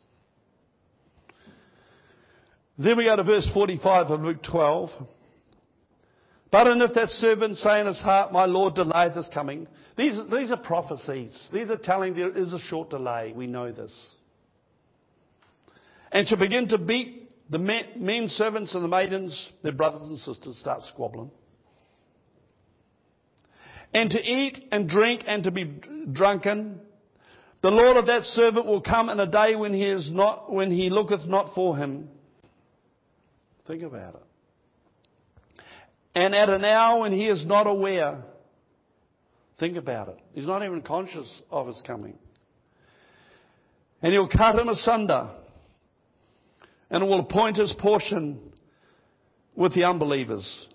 Then we go to verse forty-five of Luke twelve. But and if that servant say in his heart, my Lord delayeth his coming. These, these are prophecies. These are telling there is a short delay. We know this. And shall begin to beat the men, men servants and the maidens, their brothers and sisters, start squabbling. And to eat and drink and to be drunken. The Lord of that servant will come in a day when he is not, when he looketh not for him. Think about it. And at an hour when he is not aware. Think about it. He's not even conscious of his coming. And he'll cut him asunder. And will appoint his portion with the unbelievers.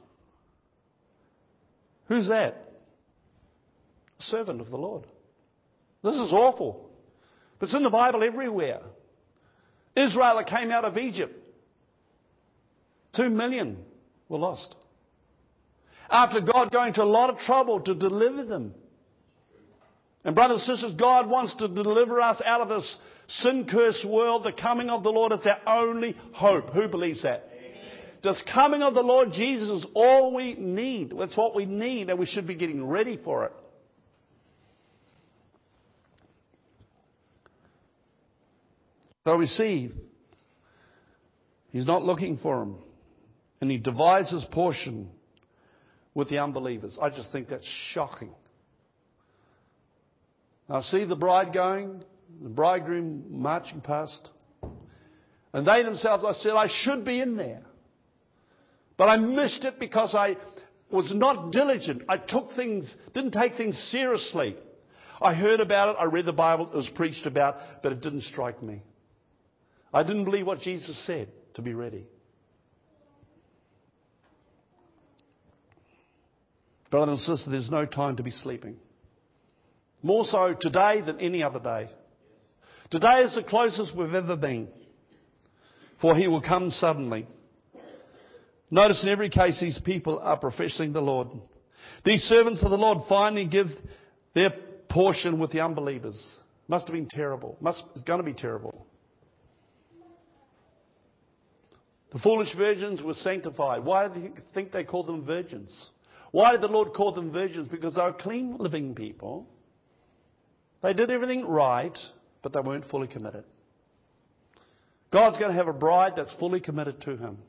Who's that? A servant of the Lord. This is awful. But it's in the Bible everywhere. Israel that came out of Egypt. Two million were lost. After God going to a lot of trouble to deliver them. And brothers and sisters, God wants to deliver us out of this sin-cursed world. The coming of the Lord is our only hope. Who believes that? This coming of the Lord Jesus is all we need. That's what we need, and we should be getting ready for it. So we see he's not looking for him. And he divides his portion with the unbelievers. I just think that's shocking. I see the bride going, the bridegroom marching past. And they themselves, I said, I should be in there. But I missed it because I was not diligent. I took things, didn't take things seriously. I heard about it, I read the Bible, it was preached about, but it didn't strike me. I didn't believe what Jesus said, to be ready. Brothers and sisters, there's no time to be sleeping. More so today than any other day. Today is the closest we've ever been. For he will come suddenly. Notice in every case these people are professing the Lord. These servants of the Lord finally give their portion with the unbelievers. Must have been terrible. Must, it's going to be terrible. The foolish virgins were sanctified. Why do you think they called them virgins? Why did the Lord call them virgins? Because they were clean living people. They did everything right, but they weren't fully committed. God's going to have a bride that's fully committed to him.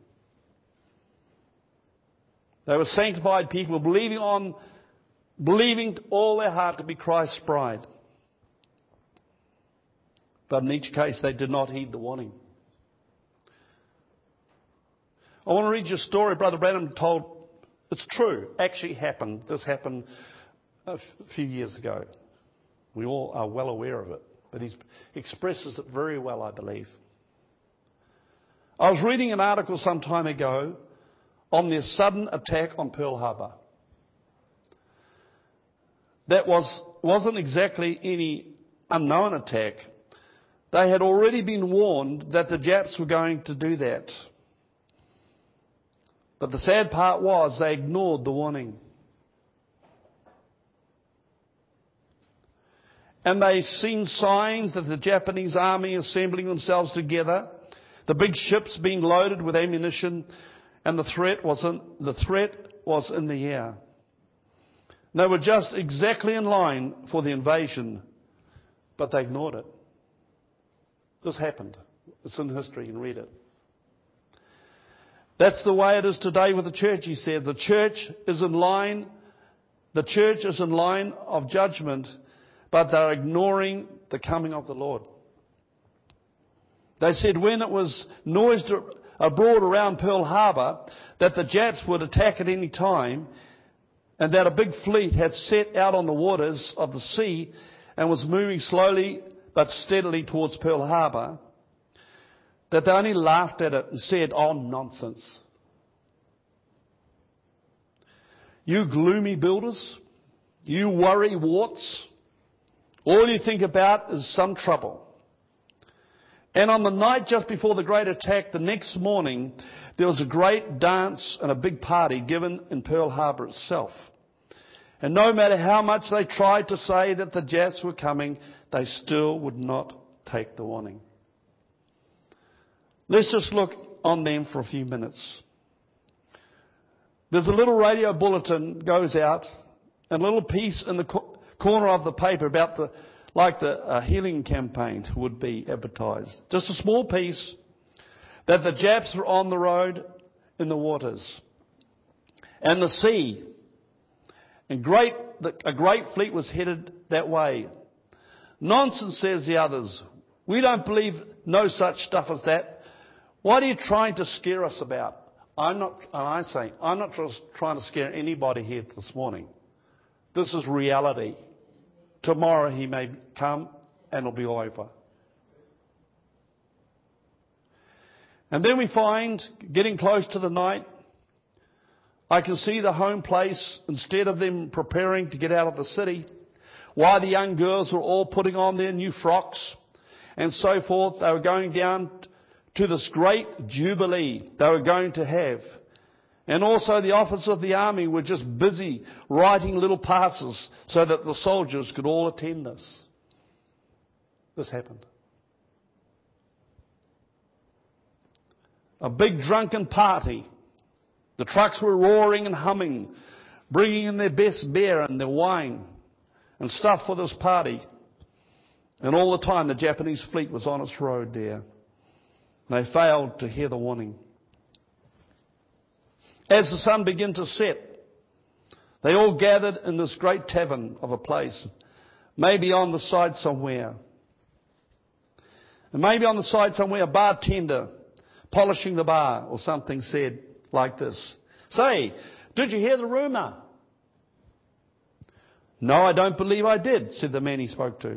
They were sanctified people, believing on, believing all their heart to be Christ's bride. But in each case, they did not heed the warning. I want to read you a story Brother Branham told. It's true. Actually happened. This happened a few years ago. We all are well aware of it. But he expresses it very well, I believe. I was reading an article some time ago on their sudden attack on Pearl Harbor. That was, wasn't exactly any unknown attack. They had already been warned that the Japs were going to do that. But the sad part was they ignored the warning. and they seen signs that the Japanese army assembling themselves together, the big ships being loaded with ammunition, and the threat was in, the threat was in the air. They were just exactly in line for the invasion, but they ignored it. This happened. It's in history, you can read it. That's the way it is today with the church, he said. The church is in line, the church is in line of judgment, but they're ignoring the coming of the Lord. They said when it was noised abroad around Pearl Harbor that the Japs would attack at any time, and that a big fleet had set out on the waters of the sea and was moving slowly but steadily towards Pearl Harbor, that they only laughed at it and said, "Oh, nonsense. You gloomy builders, you worry warts, all you think about is some trouble." And on the night just before the great attack, the next morning, there was a great dance and a big party given in Pearl Harbor itself. And no matter how much they tried to say that the Japs were coming, they still would not take the warning. Let's just look on them for a few minutes. There's a little radio bulletin goes out, and a little piece in the co- corner of the paper about the, like the uh, healing campaign would be advertised. Just a small piece that the Japs were on the road in the waters and the sea. And great, a great fleet was headed that way. Nonsense, says the others. We don't believe no such stuff as that. What are you trying to scare us about? I'm not, and I say, I'm not just trying to scare anybody here this morning. This is reality. Tomorrow he may come and it'll be all over. And then we find, getting close to the night, I can see the home place, instead of them preparing to get out of the city, while the young girls were all putting on their new frocks and so forth, they were going down to this great jubilee they were going to have. And also the officers of the army were just busy writing little passes so that the soldiers could all attend this. This happened. A big drunken party. The trucks were roaring and humming, bringing in their best beer and their wine and stuff for this party. And all the time the Japanese fleet was on its road there. They failed to hear the warning. As the sun began to set, they all gathered in this great tavern of a place, maybe on the side somewhere. And maybe on the side somewhere, a bartender polishing the bar or something said like this. "Say, did you hear the rumour?" "No, I don't believe I did," said the man he spoke to.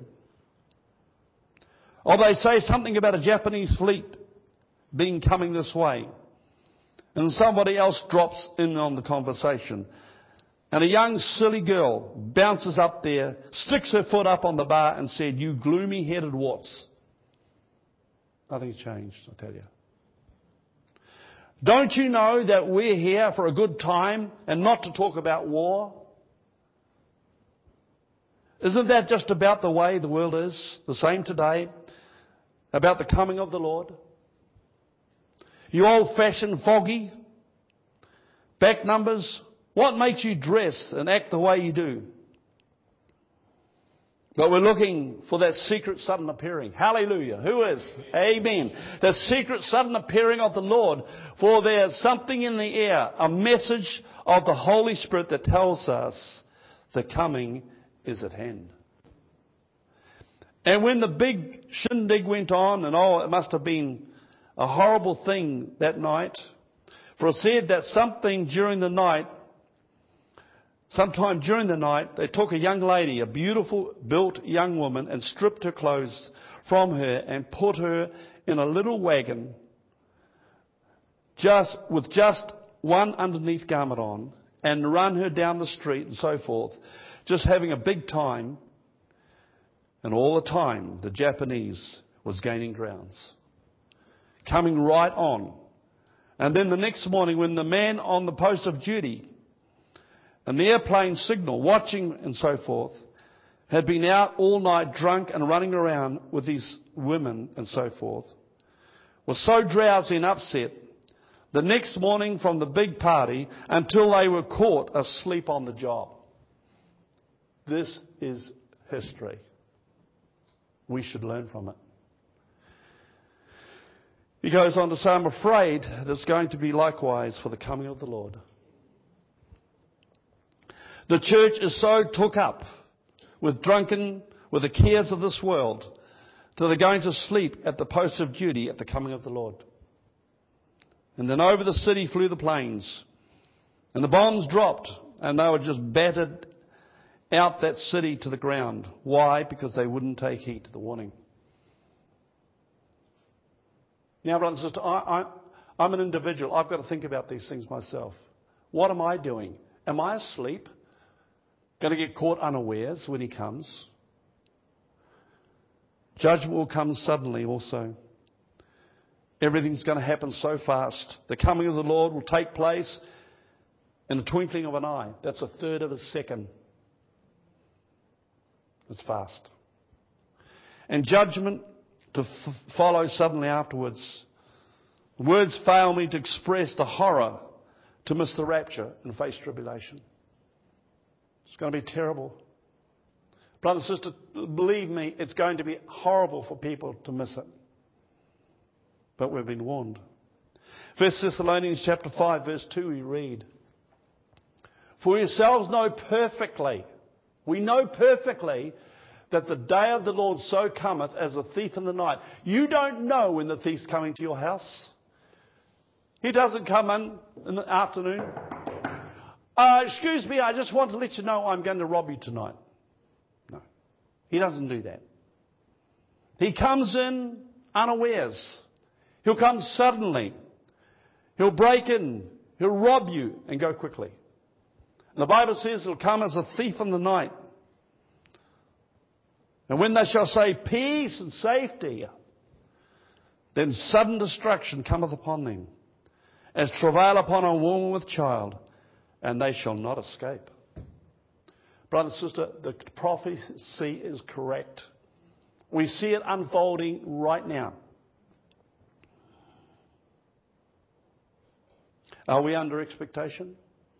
"Oh, they say something about a Japanese fleet being coming this way." And somebody else drops in on the conversation. And a young silly girl bounces up there, sticks her foot up on the bar and said, "You gloomy-headed warts." Nothing's changed, I tell you. Don't you know that we're here for a good time and not to talk about war? Isn't that just about the way the world is? The same today? About the coming of the Lord? You old-fashioned foggy? Back numbers? What makes you dress and act the way you do? But we're looking for that secret sudden appearing. Hallelujah. Who is? Amen. The secret sudden appearing of the Lord. For there's something in the air, a message of the Holy Spirit that tells us the coming is at hand. And when the big shindig went on, and oh, it must have been a horrible thing that night, for it said that something during the night, sometime during the night, they took a young lady, a beautiful built young woman, and stripped her clothes from her and put her in a little wagon just with just one underneath garment on, and run her down the street and so forth, just having a big time. And all the time the Japanese was gaining grounds, coming right on. And then the next morning, when the man on the post of duty and the airplane signal, watching and so forth, had been out all night drunk and running around with these women and so forth, was so drowsy and upset the next morning from the big party until they were caught asleep on the job. This is history. We should learn from it. He goes on to say, I'm afraid there's going to be likewise for the coming of the Lord. The church is so took up with drunken, with the cares of this world, that they're going to sleep at the post of duty at the coming of the Lord. And then over the city flew the planes, and the bombs dropped, and they were just battered out that city to the ground. Why? Because they wouldn't take heed to the warning. Now, brothers and sisters, I, I, I'm an individual. I've got to think about these things myself. What am I doing? Am I asleep? Going to get caught unawares when he comes? Judgment will come suddenly also. Everything's going to happen so fast. The coming of the Lord will take place in the twinkling of an eye. That's a third of a second. It's fast. And judgment to f- follow suddenly afterwards. Words fail me to express the horror to miss the rapture and face tribulation. It's going to be terrible. Brother and sister, believe me, it's going to be horrible for people to miss it. But we've been warned. First Thessalonians chapter five, verse two, we read, For yourselves know perfectly, we know perfectly, that the day of the Lord so cometh as a thief in the night. You don't know when the thief's coming to your house. He doesn't come in in the afternoon. Uh, excuse me, I just want to let you know I'm going to rob you tonight. No, he doesn't do that. He comes in unawares. He'll come suddenly. He'll break in. He'll rob you and go quickly. And the Bible says he'll come as a thief in the night. And when they shall say peace and safety, then sudden destruction cometh upon them, as travail upon a woman with child, and they shall not escape. Brother and sister, the prophecy is correct. We see it unfolding right now. Are we under expectation?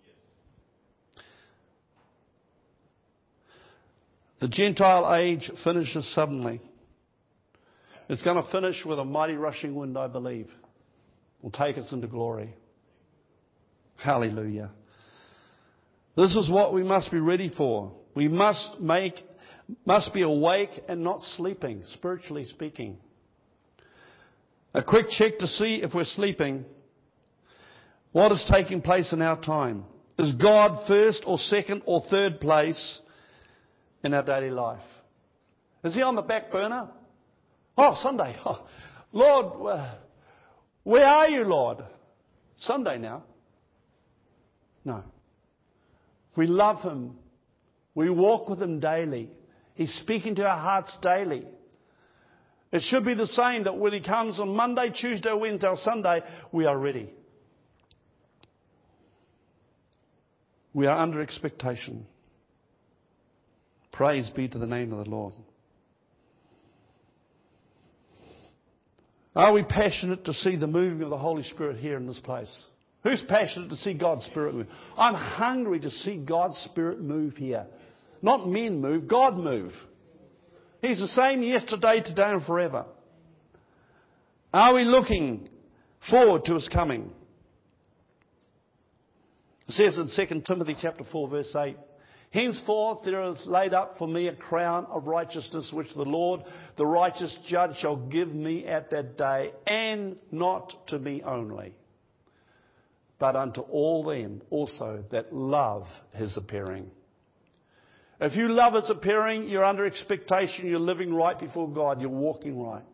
The Gentile age finishes suddenly. It's going to finish with a mighty rushing wind, I believe. Will take us into glory. Hallelujah. This is what we must be ready for. We must make, must be awake and not sleeping, spiritually speaking. A quick check to see if we're sleeping. What is taking place in our time? Is God first or second or third place in our daily life? Is he on the back burner? Oh, Sunday. Oh, Lord, where are you, Lord? Sunday now. No. We love him. We walk with him daily. He's speaking to our hearts daily. It should be the same that when he comes on Monday, Tuesday, Wednesday or Sunday, we are ready. We are under expectation. Praise be to the name of the Lord. Are we passionate to see the moving of the Holy Spirit here in this place? Who's passionate to see God's Spirit move? I'm hungry to see God's Spirit move here. Not men move, God move. He's the same yesterday, today and forever. Are we looking forward to his coming? It says in Second Timothy chapter four, verse eight, Henceforth there is laid up for me a crown of righteousness, which the Lord, the righteous judge, shall give me at that day, and not to me only, but unto all them also that love his appearing. If you love his appearing, you're under expectation, you're living right before God, you're walking right.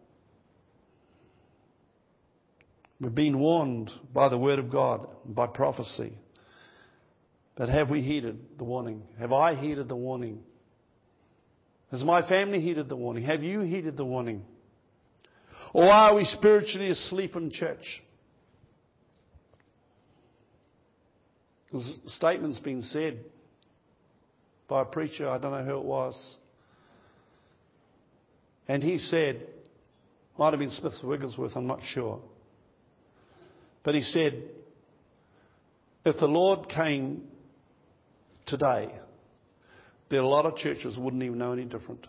We've been warned by the word of God, by prophecy. But have we heeded the warning? Have I heeded the warning? Has my family heeded the warning? Have you heeded the warning? Or are we spiritually asleep in church? There's a statement's been said by a preacher, I don't know who it was. And he said, might have been Smith Wigglesworth, I'm not sure. But he said, if the Lord came today, there are a lot of churches who wouldn't even know any different.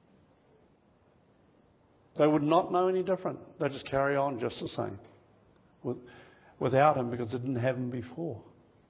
They would not know any different. They'd just carry on just the same with, without him, because they didn't have him before.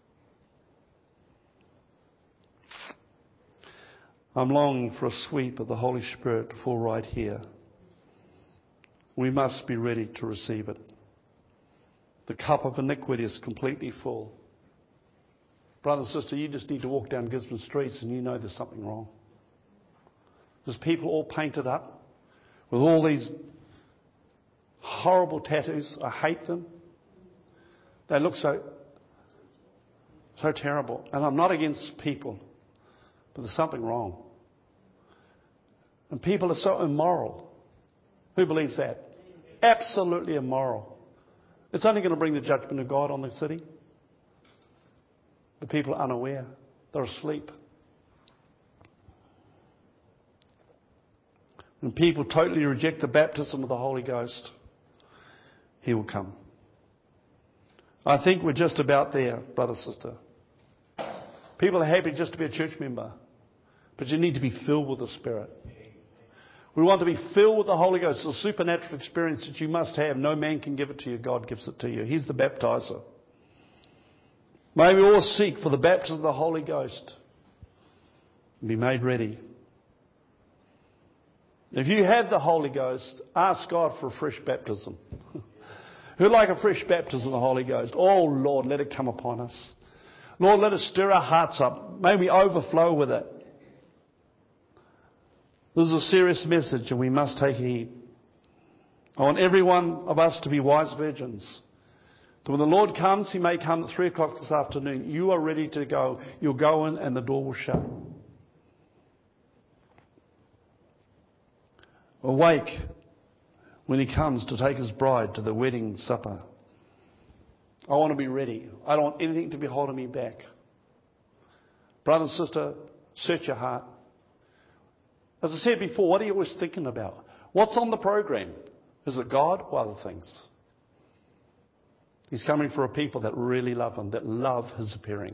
I'm longing for a sweep of the Holy Spirit to fall right here. We must be ready to receive it. The cup of iniquity is completely full. Brother and sister, you just need to walk down Gisborne streets and you know there's something wrong. There's people all painted up with all these horrible tattoos. I hate them. They look so, so terrible. And I'm not against people, but there's something wrong. And people are so immoral. Who believes that? Absolutely immoral. It's only going to bring the judgment of God on the city. The people are unaware. They're asleep. When people totally reject the baptism of the Holy Ghost, He will come. I think we're just about there, brother, sister. People are happy just to be a church member, but you need to be filled with the Spirit. We want to be filled with the Holy Ghost. It's a supernatural experience that you must have. No man can give it to you. God gives it to you. He's the baptizer. May we all seek for the baptism of the Holy Ghost and be made ready. If you have the Holy Ghost, ask God for a fresh baptism. Who'd like a fresh baptism of the Holy Ghost? Oh, Lord, let it come upon us. Lord, let it stir our hearts up. May we overflow with it. This is a serious message and we must take heed. I want every one of us to be wise virgins. So when the Lord comes, He may come at three o'clock this afternoon. You are ready to go. You'll go in and the door will shut. Awake when He comes to take His bride to the wedding supper. I want to be ready. I don't want anything to be holding me back. Brother and sister, search your heart. As I said before, what are you always thinking about? What's on the program? Is it God or other things? He's coming for a people that really love Him, that love His appearing.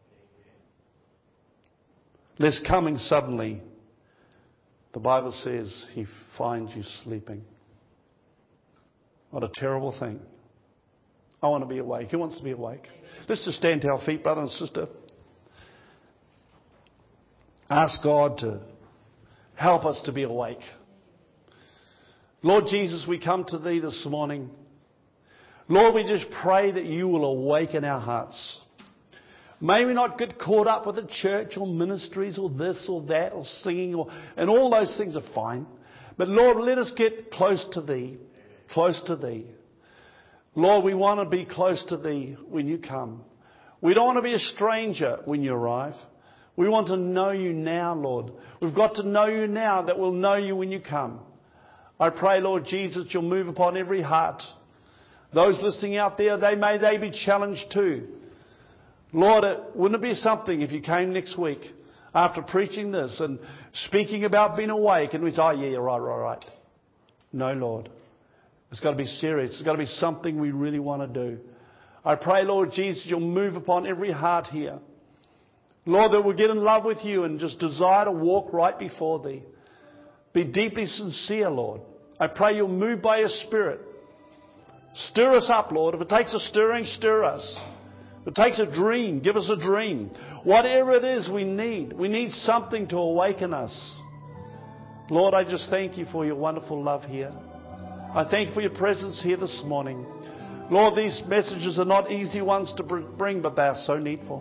Lest coming suddenly, the Bible says, He finds you sleeping. What a terrible thing. I want to be awake. Who wants to be awake? Let's just stand to our feet, brother and sister. Ask God to help us to be awake. Lord Jesus, we come to Thee this morning. Lord, we just pray that You will awaken our hearts. May we not get caught up with the church or ministries or this or that or singing, or, and all those things are fine. But Lord, let us get close to Thee, close to Thee. Lord, we want to be close to Thee when You come. We don't want to be a stranger when You arrive. We want to know You now, Lord. We've got to know You now that we'll know You when You come. I pray, Lord Jesus, You'll move upon every heart. Those listening out there, they may they be challenged too. Lord, it, wouldn't it be something if You came next week after preaching this and speaking about being awake and we say, oh yeah, yeah, right, right, right. No, Lord. It's got to be serious. It's got to be something we really want to do. I pray, Lord Jesus, You'll move upon every heart here. Lord, that we'll get in love with You and just desire to walk right before Thee. Be deeply sincere, Lord. I pray You'll move by Your Spirit. Stir us up, Lord. If it takes a stirring, stir us. If it takes a dream, give us a dream. Whatever it is we need, we need something to awaken us. Lord, I just thank You for Your wonderful love here. I thank You for Your presence here this morning. Lord, these messages are not easy ones to bring, but they are so needful.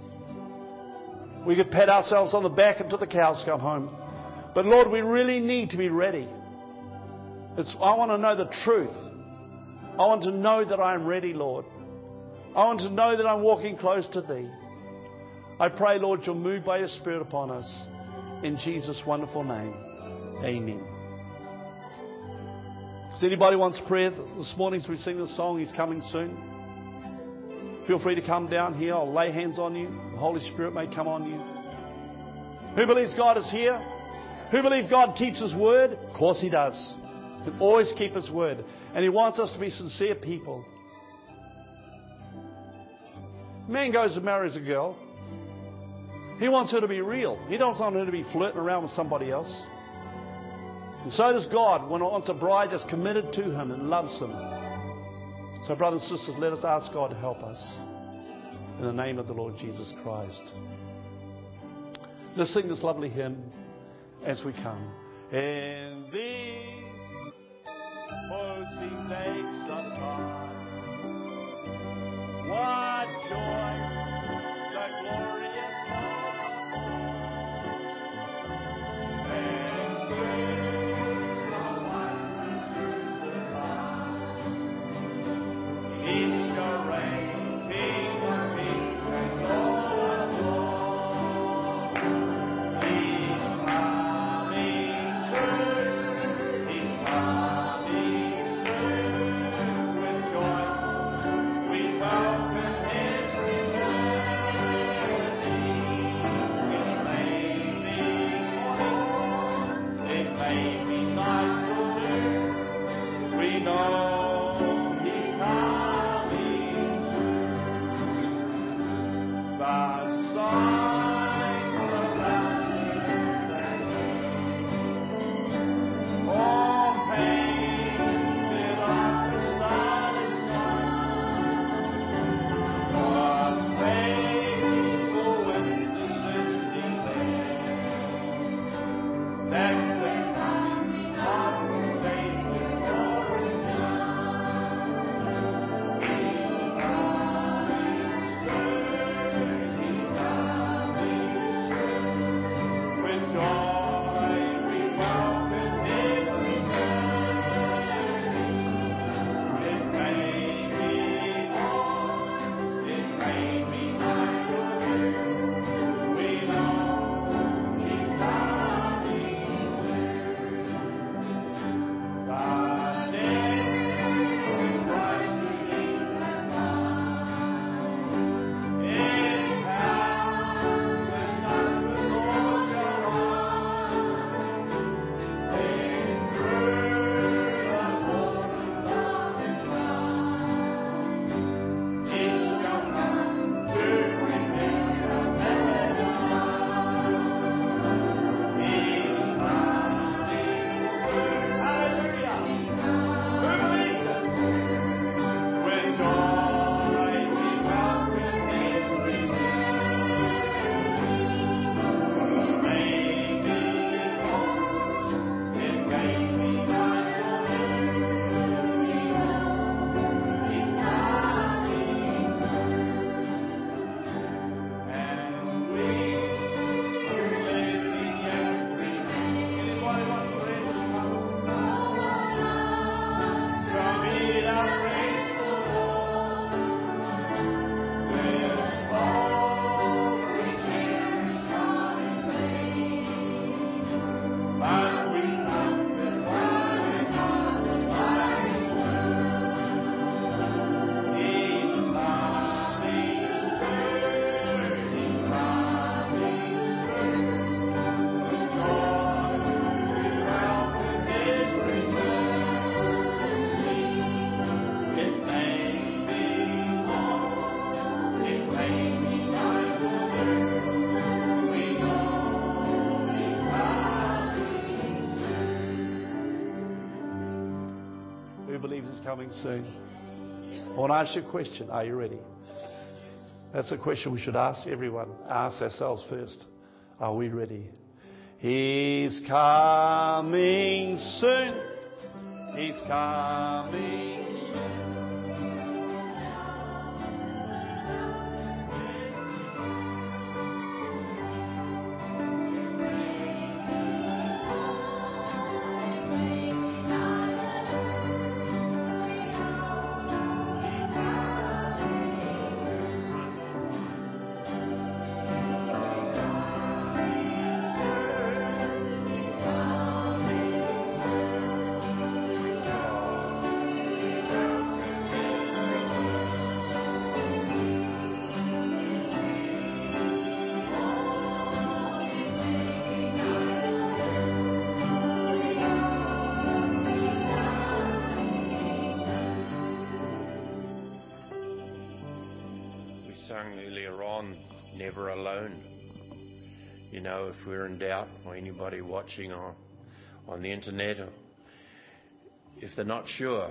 We could pat ourselves on the back until the cows come home. But Lord, we really need to be ready. It's, I want to know the truth. I want to know that I am ready, Lord. I want to know that I'm walking close to Thee. I pray, Lord, You'll move by Your Spirit upon us. In Jesus' wonderful name. Amen. Does anybody wants prayer this morning as we sing the song, He's Coming Soon? Feel free to come down here. I'll lay hands on you. The Holy Spirit may come on you. Who believes God is here? Who believe God keeps His word? Of course He does. He can always keep His word. And He wants us to be sincere people. A man goes and marries a girl. He wants her to be real. He doesn't want her to be flirting around with somebody else. And so does God when He wants a bride that's committed to Him and loves Him. So brothers and sisters, let us ask God to help us. In the name of the Lord Jesus Christ. Let's sing this lovely hymn as we come. In these closing days of time, what joy, the glorious love and soon the wondrous crucified. He shall reign, King of kings and Lord of lords. He's coming soon, He's coming soon. With joy we welcome His return. It may be morning, it may be night or noon. We know He's coming soon. The sign proclaimed all painted on the starless sky was faithful witnesses declared that the coming of the Savior drawing nigh. He's coming soon, He's coming soon. With joy we welcome His return. It may be morn, it may be night or noon. We know He's coming soon. The dead in Christ believe has died. In countless numbers all shall rise. In through the waters of His wrath, each shall come to remember paradise. He's coming soon. Hallelujah. Who believes it? With joy we welcome His return. It may be morn, it may be night or noon. We know He's coming soon. And we living yet remain. Anybody want to pray this come? Shall meet our faithful Lord. This hope we cherish not in vain. But we trumpet while in God's mighty word. He's coming soon, He's coming soon. With joy we welcome His return. It may be morn, it may be night or noon. We know He's coming soon. Who believes He's coming soon? I want to ask you a question. Are you ready? That's a question we should ask everyone. Ask ourselves first. Are we ready? He's coming soon. He's coming soon. He's coming soon. sung earlier on, never alone. You know, if we're in doubt, or anybody watching on, on the internet, or if they're not sure,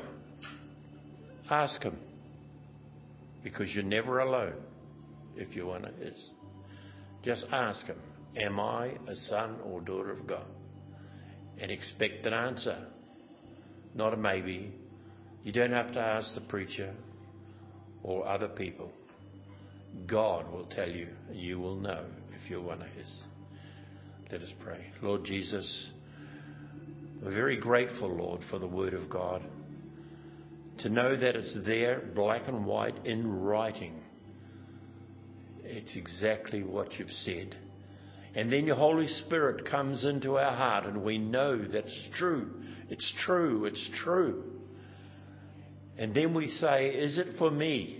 ask Him. Because you're never alone if you're one of His. Just ask Him, am I a son or daughter of God? And expect an answer, not a maybe. You don't have to ask the preacher or other people. God will tell you, and you will know if you're one of His. Let us pray. Lord Jesus, we're very grateful, Lord, for the Word of God. To know that it's there, black and white, in writing. It's exactly what you've said. And then your Holy Spirit comes into our heart and we know that it's true. It's true. It's true. And then we say, is it for me?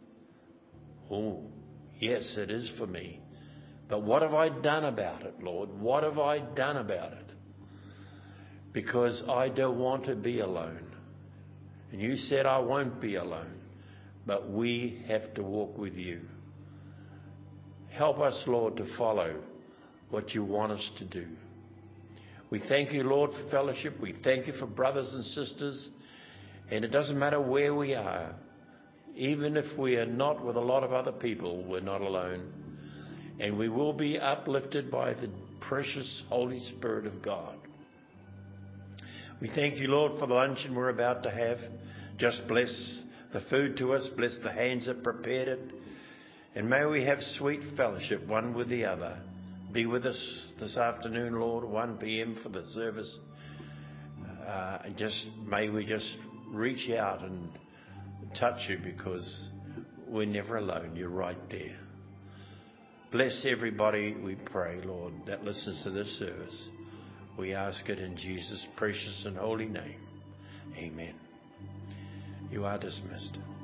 Oh, yes, it is for me. But what have I done about it, Lord? What have I done about it? Because I don't want to be alone. And you said I won't be alone. But we have to walk with you. Help us, Lord, to follow what you want us to do. We thank you, Lord, for fellowship. We thank you for brothers and sisters. And it doesn't matter where we are. Even if we are not with a lot of other people, we're not alone. And we will be uplifted by the precious Holy Spirit of God. We thank you, Lord, for the luncheon we're about to have. Just bless the food to us. Bless the hands that prepared it. And may we have sweet fellowship one with the other. Be with us this afternoon, Lord, one p.m. for the service. Uh, and just may we just reach out and touch you, because we're never alone. You're right there. Bless everybody, we pray, Lord, that listens to this service. We ask it in Jesus' precious and holy name. Amen. You are dismissed.